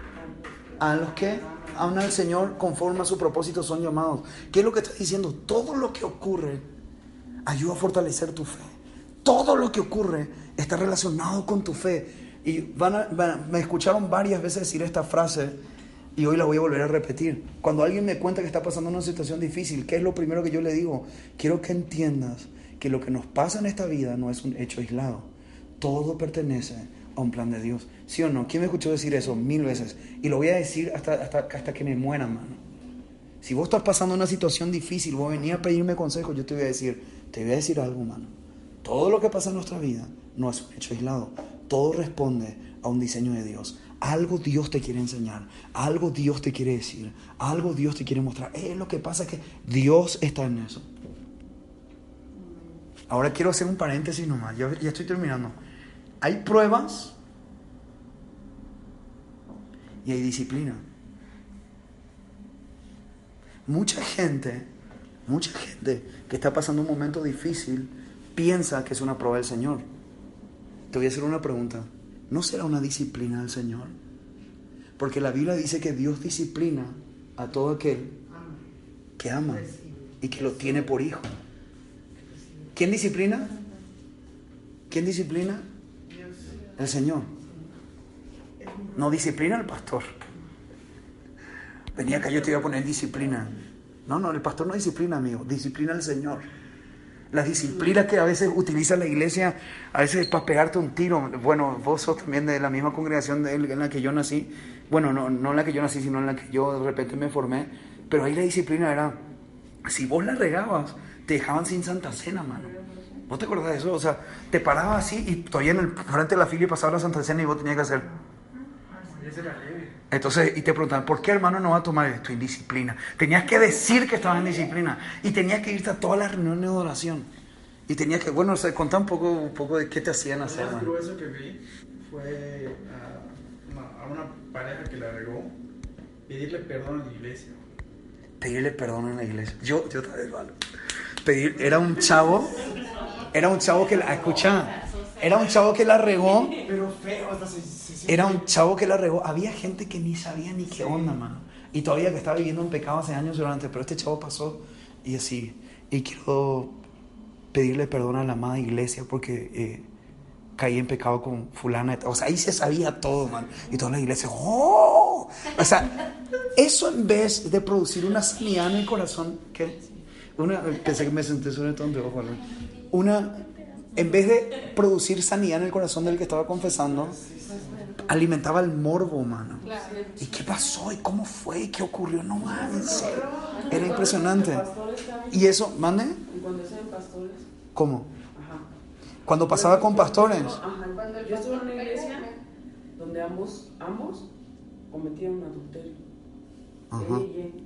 a los que aman al Señor conforme a su propósito son llamados. ¿Qué es lo que está diciendo? Todo lo que ocurre ayuda a fortalecer tu fe. Todo lo que ocurre está relacionado con tu fe. Y van a, van, me escucharon varias veces decir esta frase y hoy la voy a volver a repetir. Cuando alguien me cuenta que está pasando una situación difícil, ¿qué es lo primero que yo le digo? Quiero que entiendas que lo que nos pasa en esta vida no es un hecho aislado. Todo pertenece a un plan de Dios. ¿Sí o no? ¿Quién me escuchó decir eso mil veces? Y lo voy a decir hasta, hasta, hasta que me muera, mano. Si vos estás pasando una situación difícil, vos venís a pedirme consejo, yo te voy a decir, te voy a decir algo, mano. Todo lo que pasa en nuestra vida no es un hecho aislado. Todo responde a un diseño de Dios. Algo Dios te quiere enseñar. Algo Dios te quiere decir. Algo Dios te quiere mostrar. Eh, lo que pasa es que Dios está en eso. Ahora quiero hacer un paréntesis nomás. Ya, ya estoy terminando. Hay pruebas y hay disciplina. Mucha gente, mucha gente que está pasando un momento difícil piensa que es una prueba del Señor. Te voy a hacer una pregunta. ¿No será una disciplina del Señor? Porque la Biblia dice que Dios disciplina a todo aquel que ama y que lo tiene por hijo. ¿Quién disciplina? ¿Quién disciplina? El Señor. No disciplina al pastor. Venía acá, yo te iba a poner disciplina. No, no, el pastor no disciplina, amigo. Disciplina al Señor. La disciplina que a veces utiliza la iglesia, a veces es para pegarte un tiro. Bueno, vos sos también de la misma congregación de él, en la que yo nací. Bueno, no, no en la que yo nací, sino en la que yo de repente me formé. Pero ahí la disciplina era, si vos la regabas, te dejaban sin Santa Cena, mano. ¿Vos te acordás de eso? O sea, te parabas así y todavía en el frente de la fila y pasaba la Santa Cena y vos tenías que hacer. Entonces, y te preguntaban, ¿por qué hermano no va a tomar esto? Indisciplina. Tenías que decir que estabas en disciplina. Y tenías que irte a todas las reuniones de oración. Y tenías que, bueno, o sea, contar un poco, un poco de qué te hacían hacer. Lo más grueso que vi fue a una, a una pareja que la regó, pedirle perdón a la iglesia. Pedirle perdón a la iglesia. Yo, yo también, hermano. pedir, era un chavo, era un chavo que la, escucha, era un chavo que la regó, Pero feo, hasta se, se siente- era un chavo que la regó, había gente que ni sabía ni qué onda, mano, y todavía que estaba viviendo en pecado hace años durante, pero este chavo pasó y así, y quiero pedirle perdón a la amada iglesia porque eh, caí en pecado con fulana, o sea, ahí se sabía todo, man, y toda la iglesia, ¡oh! O sea, eso en vez de producir una sanidad en el corazón, ¿qué? Una, pensé que me senté sobre todo de ojo, ¿no? Una, en vez de producir sanidad en el corazón del que estaba confesando, alimentaba el morbo, mano. ¿Y qué pasó? ¿Y cómo fue? ¿Y qué ocurrió? No, man, en serio. Era impresionante. Y eso, ¿mande? Y cuando sean pastores. ¿Cómo? Ajá. Cuando pasaba con pastores. Ajá. Yo estuve en una iglesia donde ambos, ambos cometían adulterio. Ajá. Ella y él.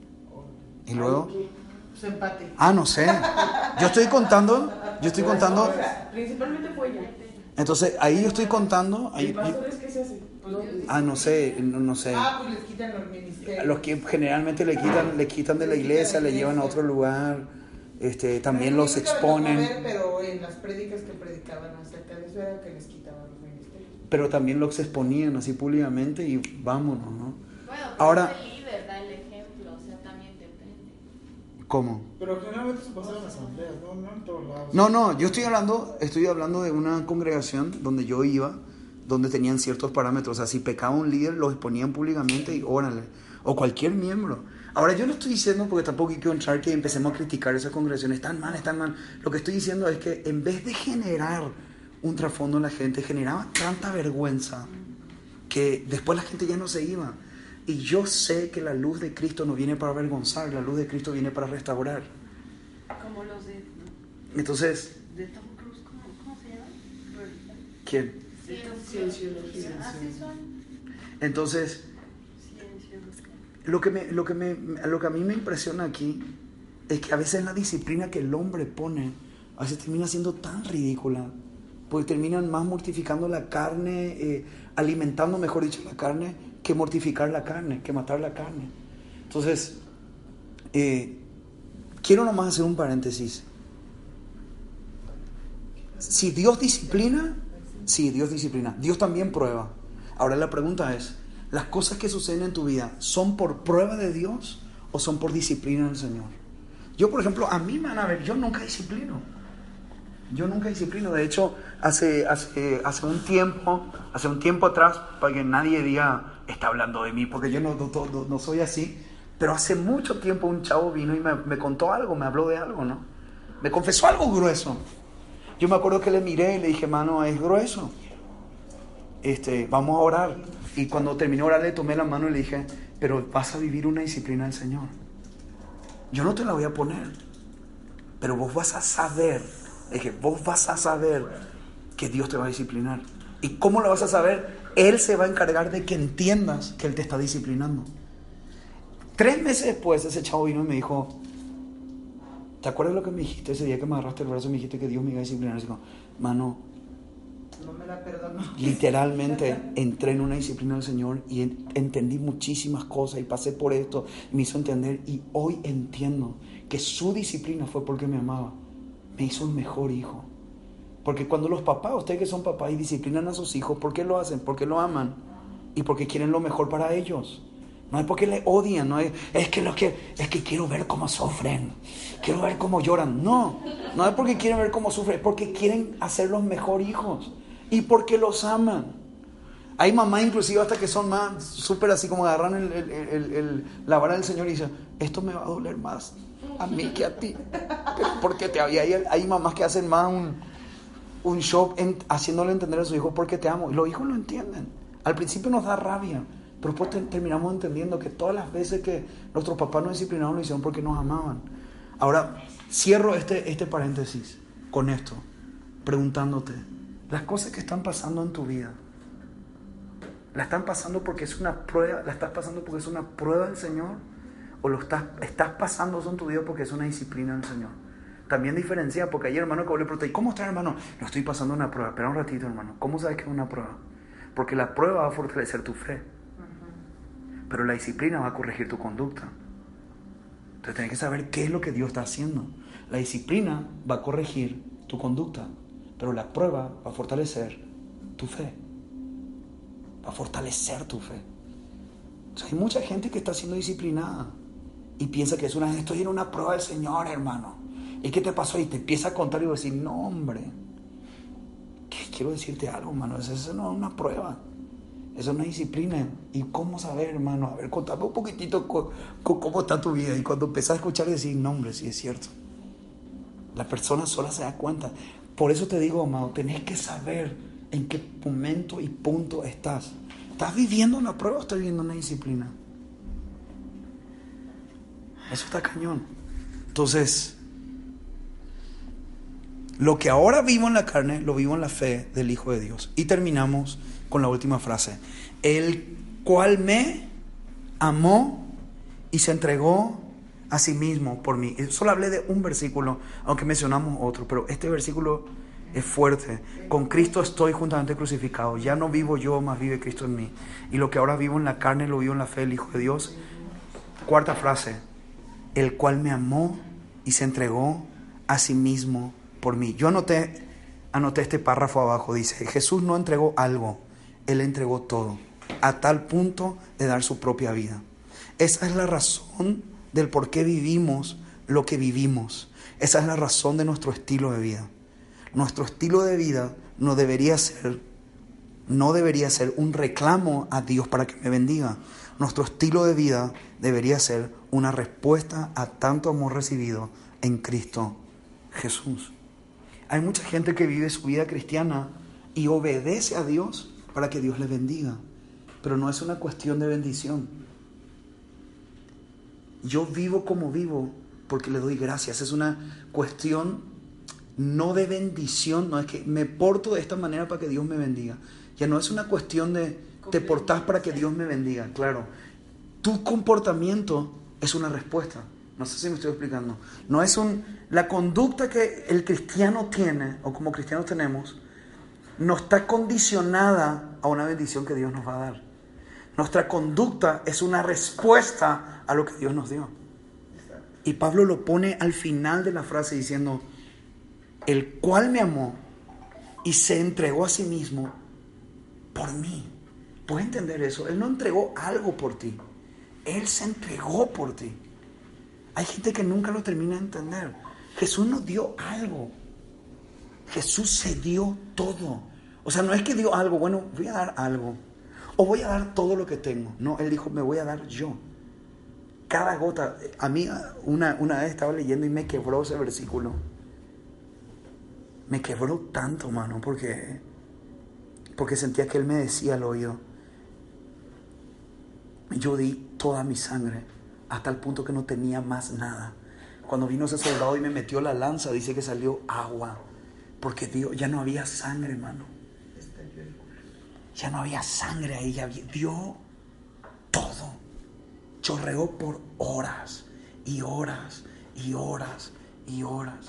¿Y luego? Ay, ¿qué? Su empate. Ah, no sé. Yo estoy contando, yo estoy contando. Principalmente fue ella. Entonces, ahí yo estoy contando. ¿Y Ahí, pastores qué se hace? No, ah, no sé, no, no sé. Ah, pues les quitan los ministerios. Los que generalmente le quitan, le quitan de la iglesia, le llevan a otro lugar. Este, también los exponen. Ver, pero en las prédicas que predicaban acerca de eso era que les quitaban los ministerios. Pero también los exponían así públicamente y vámonos, ¿no? Bueno, Ahora- pero el líder da el ejemplo, o sea, también depende. ¿Cómo? Pero generalmente se pasa en las asambleas, no, no en todos lados. No, no, yo estoy hablando, estoy hablando de una congregación donde yo iba, donde tenían ciertos parámetros. O sea, si pecaba un líder, los exponían públicamente y órale. O cualquier miembro. Ahora, yo no estoy diciendo, porque tampoco quiero entrar que empecemos a criticar esas congregaciones. Están mal, están mal. Lo que estoy diciendo es que en vez de generar un trasfondo en la gente, generaba tanta vergüenza que después la gente ya no se iba. Y yo sé que la luz de Cristo no viene para avergonzar, la luz de Cristo viene para restaurar. Como los de, Entonces, de Tom Cruise, ¿cómo, cómo se llama? ¿quién? Cienciología. Así son. Entonces, Cienciología. lo que, me, lo, que me, lo que a mí me impresiona aquí es que a veces la disciplina que el hombre pone, a veces termina siendo tan ridícula, porque terminan más mortificando la carne, eh, alimentando, mejor dicho, la carne, que mortificar la carne, que matar la carne. Entonces, eh, quiero nomás hacer un paréntesis. Si Dios disciplina, sí, Dios disciplina. Dios también prueba. Ahora la pregunta es, ¿las cosas que suceden en tu vida son por prueba de Dios o son por disciplina del Señor? Yo, por ejemplo, a mí me van a ver, yo nunca disciplino. Yo nunca disciplino. De hecho, hace, hace, hace un tiempo, hace un tiempo atrás, para que nadie diga, está hablando de mí, porque yo no, no, no, no soy así, pero hace mucho tiempo un chavo vino y me, me contó algo, me habló de algo, ¿no? Me confesó algo grueso. Yo me acuerdo que le miré y le dije, mano, es grueso. Este, vamos a orar. Y cuando terminé de orar, le tomé la mano y le dije, pero vas a vivir una disciplina del Señor. Yo no te la voy a poner, pero vos vas a saber, le dije, vos vas a saber que Dios te va a disciplinar. ¿Y cómo lo vas a saber? Él se va a encargar de que entiendas que Él te está disciplinando. Tres meses después, ese chavo vino y me dijo, ¿te acuerdas lo que me dijiste ese día que me agarraste el brazo y me dijiste que Dios me iba a disciplinar? Y digo, mano, No me la perdono. literalmente entré en una disciplina del Señor y en- entendí muchísimas cosas y pasé por esto y me hizo entender, y hoy entiendo que su disciplina fue porque me amaba, me hizo un mejor hijo. Porque cuando los papás, ustedes que son papás y disciplinan a sus hijos, ¿por qué lo hacen? Porque lo aman y porque quieren lo mejor para ellos. No es porque le odian, no es, es que lo que es que quiero ver cómo sufren, quiero ver cómo lloran. No, no es porque quieren ver cómo sufren, es porque quieren hacerlos mejor hijos y porque los aman. Hay mamás inclusive hasta que son más súper así como agarran el, el, el, el, la vara del Señor y dicen, esto me va a doler más a mí que a ti. Pero porque te había, hay, hay mamás que hacen más un, un show en, haciéndole entender a su hijo porque te amo. Y los hijos lo entienden. Al principio nos da rabia, pero después te, terminamos entendiendo que todas las veces que nuestros papás nos disciplinaron lo hicieron porque nos amaban. Ahora, cierro este, este paréntesis con esto, preguntándote, las cosas que están pasando en tu vida, ¿la están pasando porque es una prueba, la estás pasando porque es una prueba del Señor? ¿O lo estás, estás pasando eso en tu vida porque es una disciplina del Señor? También diferencia, porque ayer hermano que le pregunté, ¿cómo estás, hermano? No, estoy pasando una prueba. Espera un ratito, hermano. ¿Cómo sabes que es una prueba? Porque la prueba va a fortalecer tu fe, pero la disciplina va a corregir tu conducta. Entonces tienes que saber qué es lo que Dios está haciendo. La disciplina va a corregir tu conducta, pero la prueba va a fortalecer tu fe. Va a fortalecer tu fe. O sea, hay mucha gente que está siendo disciplinada y piensa que es una, estoy en una prueba del Señor, hermano. ¿Y qué te pasó? Y te empieza a contar y decir, no, hombre, ¿qué? Quiero decirte algo, hermano. Eso, eso no es una prueba. Eso es una disciplina. ¿Y cómo saber, hermano? A ver, contame un poquitito con, con cómo está tu vida. Y cuando empezás a escuchar y decir, no, hombre, sí es cierto. La persona sola se da cuenta. Por eso te digo, amado, tenés que saber en qué momento y punto estás. ¿Estás viviendo una prueba o estás viviendo una disciplina? Eso está cañón. Entonces, lo que ahora vivo en la carne, lo vivo en la fe del Hijo de Dios. Y terminamos con la última frase. El cual me amó y se entregó a sí mismo por mí. Solo hablé de un versículo, aunque mencionamos otro, pero este versículo es fuerte. Con Cristo estoy juntamente crucificado. Ya no vivo yo, más vive Cristo en mí. Y lo que ahora vivo en la carne, lo vivo en la fe del Hijo de Dios. Cuarta frase. El cual me amó y se entregó a sí mismo por mí. Yo anoté, anoté este párrafo abajo. Dice, Jesús no entregó algo, Él entregó todo, a tal punto de dar su propia vida. Esa es la razón del por qué vivimos lo que vivimos. Esa es la razón de nuestro estilo de vida. Nuestro estilo de vida no debería ser, no debería ser un reclamo a Dios para que me bendiga. Nuestro estilo de vida debería ser una respuesta a tanto amor recibido en Cristo Jesús. Hay mucha gente que vive su vida cristiana y obedece a Dios para que Dios les bendiga, pero no es una cuestión de bendición. Yo vivo como vivo porque le doy gracias. Es una cuestión no de bendición, no es que me porto de esta manera para que Dios me bendiga. Ya no es una cuestión de te portás para que Dios me bendiga. Claro, tu comportamiento es una respuesta. No sé si me estoy explicando. No es un, la conducta que el cristiano tiene, o como cristianos tenemos, no está condicionada a una bendición que Dios nos va a dar. Nuestra conducta es una respuesta a lo que Dios nos dio. Y Pablo lo pone al final de la frase diciendo, el cual me amó y se entregó a sí mismo por mí. ¿Puedes entender eso? Él no entregó algo por ti. Él se entregó por ti. Hay gente que nunca lo termina de entender. Jesús nos dio algo. Jesús se dio todo. O sea, no es que dio algo, bueno, voy a dar algo. O voy a dar todo lo que tengo. No, Él dijo, me voy a dar yo. Cada gota. A mí una, una vez estaba leyendo y me quebró ese versículo. Me quebró tanto, mano, porque, porque sentía que Él me decía al oído, yo di toda mi sangre hasta el punto que no tenía más nada. Cuando vino ese soldado y me metió la lanza, dice que salió agua, porque Dios, ya no había sangre, hermano. Ya no había sangre ahí, ya había, dio todo. Chorreó por horas y horas y horas y horas.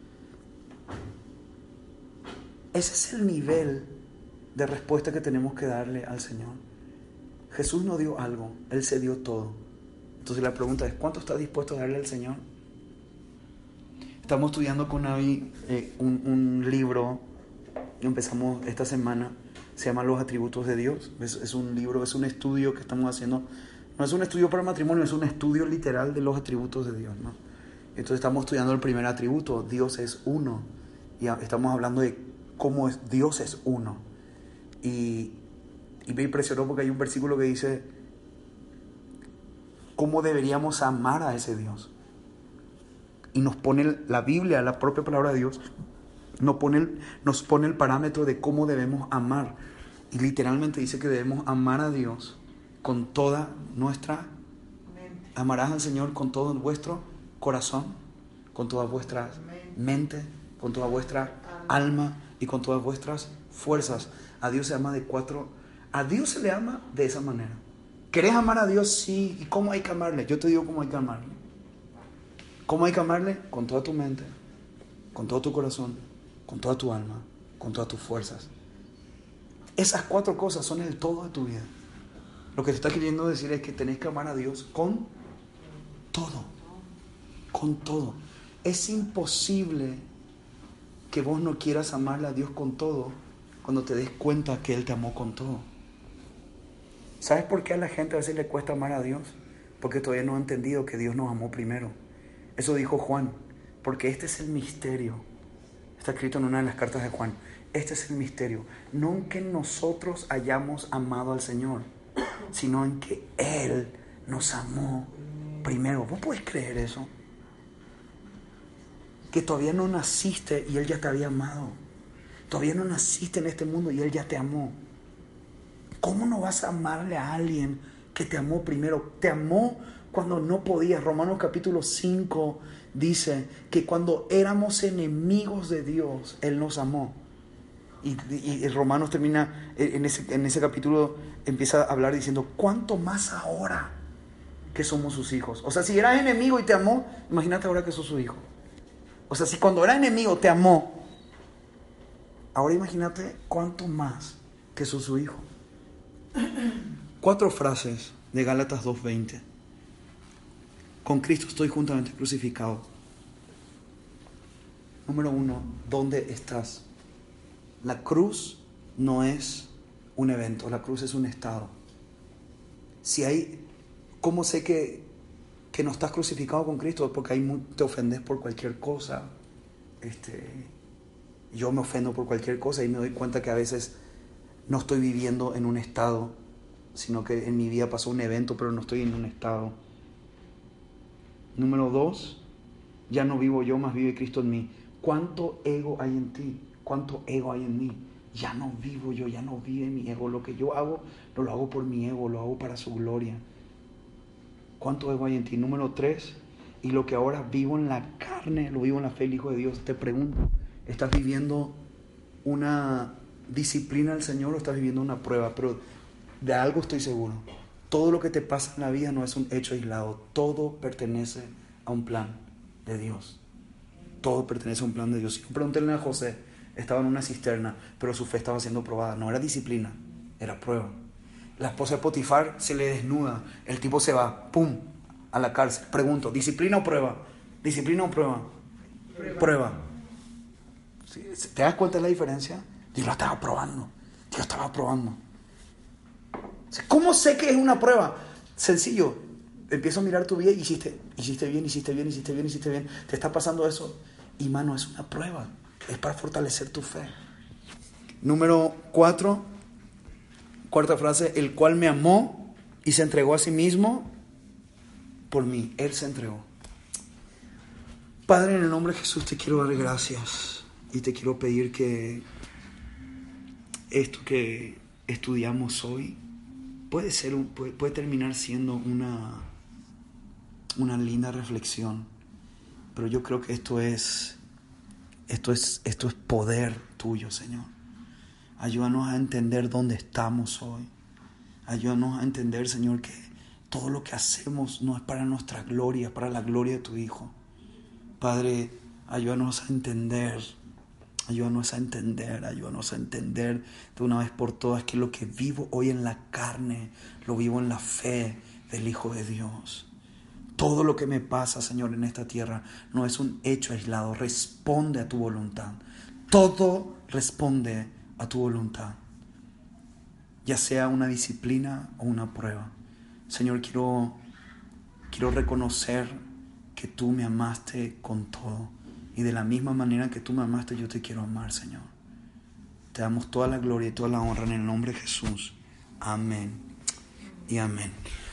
Ese es el nivel de respuesta que tenemos que darle al Señor. Jesús no dio algo, Él se dio todo. Entonces la pregunta es, ¿cuánto estás dispuesto a darle al Señor? Estamos estudiando con Navi eh, un, un libro que empezamos esta semana, se llama Los Atributos de Dios. Es, es un libro, es un estudio que estamos haciendo. No es un estudio para matrimonio, es un estudio literal de los atributos de Dios, ¿no? Entonces estamos estudiando el primer atributo, Dios es uno. Y estamos hablando de cómo es, Dios es uno. Y, y me impresionó porque hay un versículo que dice cómo deberíamos amar a ese Dios. Y nos pone la Biblia, la propia palabra de Dios, nos pone el, nos pone el parámetro de cómo debemos amar. Y literalmente dice que debemos amar a Dios con toda nuestra mente. Amarás al Señor con todo vuestro corazón, con toda vuestra mente, con toda vuestra alma y con todas vuestras fuerzas. A Dios se ama de cuatro. A Dios se le ama de esa manera. ¿Querés amar a Dios? Sí. ¿Y cómo hay que amarle? Yo te digo cómo hay que amarle. ¿Cómo hay que amarle? Con toda tu mente, con todo tu corazón, con toda tu alma, con todas tus fuerzas. Esas cuatro cosas son el todo de tu vida. Lo que te está queriendo decir es que tenés que amar a Dios con todo. con todo. Es imposible que vos no quieras amarle a Dios con todo cuando te des cuenta que Él te amó con todo. ¿Sabes por qué a la gente a veces le cuesta amar a Dios? Porque todavía no ha entendido que Dios nos amó primero. Eso dijo Juan, porque este es el misterio. Está escrito en una de las cartas de Juan. Este es el misterio. No en que nosotros hayamos amado al Señor, sino en que Él nos amó primero. ¿Vos podés creer eso? Que todavía no naciste y Él ya te había amado. Todavía no naciste en este mundo y Él ya te amó. ¿Cómo no vas a amarle a alguien que te amó primero? Te amó cuando no podías. Romanos capítulo cinco dice que cuando éramos enemigos de Dios, Él nos amó. Y, y, y Romanos termina en ese, en ese capítulo, empieza a hablar diciendo, ¿cuánto más ahora que somos sus hijos? O sea, si eras enemigo y te amó, imagínate ahora que sos su hijo. O sea, si cuando era enemigo te amó, ahora imagínate cuánto más que sos su hijo. Cuatro frases de Gálatas dos veinte. Con Cristo estoy juntamente crucificado. Número uno, ¿dónde estás? La cruz no es un evento, la cruz es un estado. Si hay, ¿cómo sé que, que no estás crucificado con Cristo? Porque ahí te ofendes por cualquier cosa. Este, yo me ofendo por cualquier cosa y me doy cuenta que a veces no estoy viviendo en un estado, sino que en mi vida pasó un evento, pero no estoy en un estado. Número dos, ya no vivo yo, más vive Cristo en mí. ¿Cuánto ego hay en ti? ¿Cuánto ego hay en mí? Ya no vivo yo, ya no vive mi ego. Lo que yo hago, no lo hago por mi ego, lo hago para su gloria. ¿Cuánto ego hay en ti? Número tres, y lo que ahora vivo en la carne, lo vivo en la fe del Hijo de Dios. Te pregunto, ¿estás viviendo una disciplina del Señor o estás viviendo una prueba? Pero de algo estoy seguro. Todo lo que te pasa en la vida no es un hecho aislado. Todo pertenece a un plan de Dios. Todo pertenece a un plan de Dios. Pregúntenle a José. Estaba en una cisterna, pero su fe estaba siendo probada. No era disciplina, era prueba. La esposa de Potifar se le desnuda. El tipo se va, pum, a la cárcel. Pregunto, ¿disciplina o prueba? ¿Disciplina o prueba? Prueba. Prueba. ¿Te das cuenta de la diferencia? Dios lo estaba probando. Dios estaba probando. ¿Cómo sé que es una prueba? Sencillo. Empiezo a mirar tu vida y hiciste, hiciste bien, hiciste bien, hiciste bien, hiciste bien. Te está pasando eso. Y mano, es una prueba. Es para fortalecer tu fe. Número cuatro. Cuarta frase. El cual me amó y se entregó a sí mismo por mí. Él se entregó. Padre, en el nombre de Jesús te quiero dar gracias. Y te quiero pedir que esto que estudiamos hoy puede ser un, puede, puede terminar siendo una, una linda reflexión. Pero yo creo que esto es, esto es, esto es poder tuyo, Señor. Ayúdanos a entender dónde estamos hoy. Ayúdanos a entender, Señor, que todo lo que hacemos no es para nuestra gloria, es para la gloria de tu Hijo. Padre, ayúdanos a entender, ayúdanos a entender, ayúdanos a entender de una vez por todas que lo que vivo hoy en la carne, lo vivo en la fe del Hijo de Dios. Todo lo que me pasa, Señor, en esta tierra no es un hecho aislado, responde a tu voluntad. Todo responde a tu voluntad, ya sea una disciplina o una prueba. Señor, quiero, quiero reconocer que tú me amaste con todo. Y de la misma manera que tú me amaste, yo te quiero amar, Señor. Te damos toda la gloria y toda la honra en el nombre de Jesús. Amén y amén.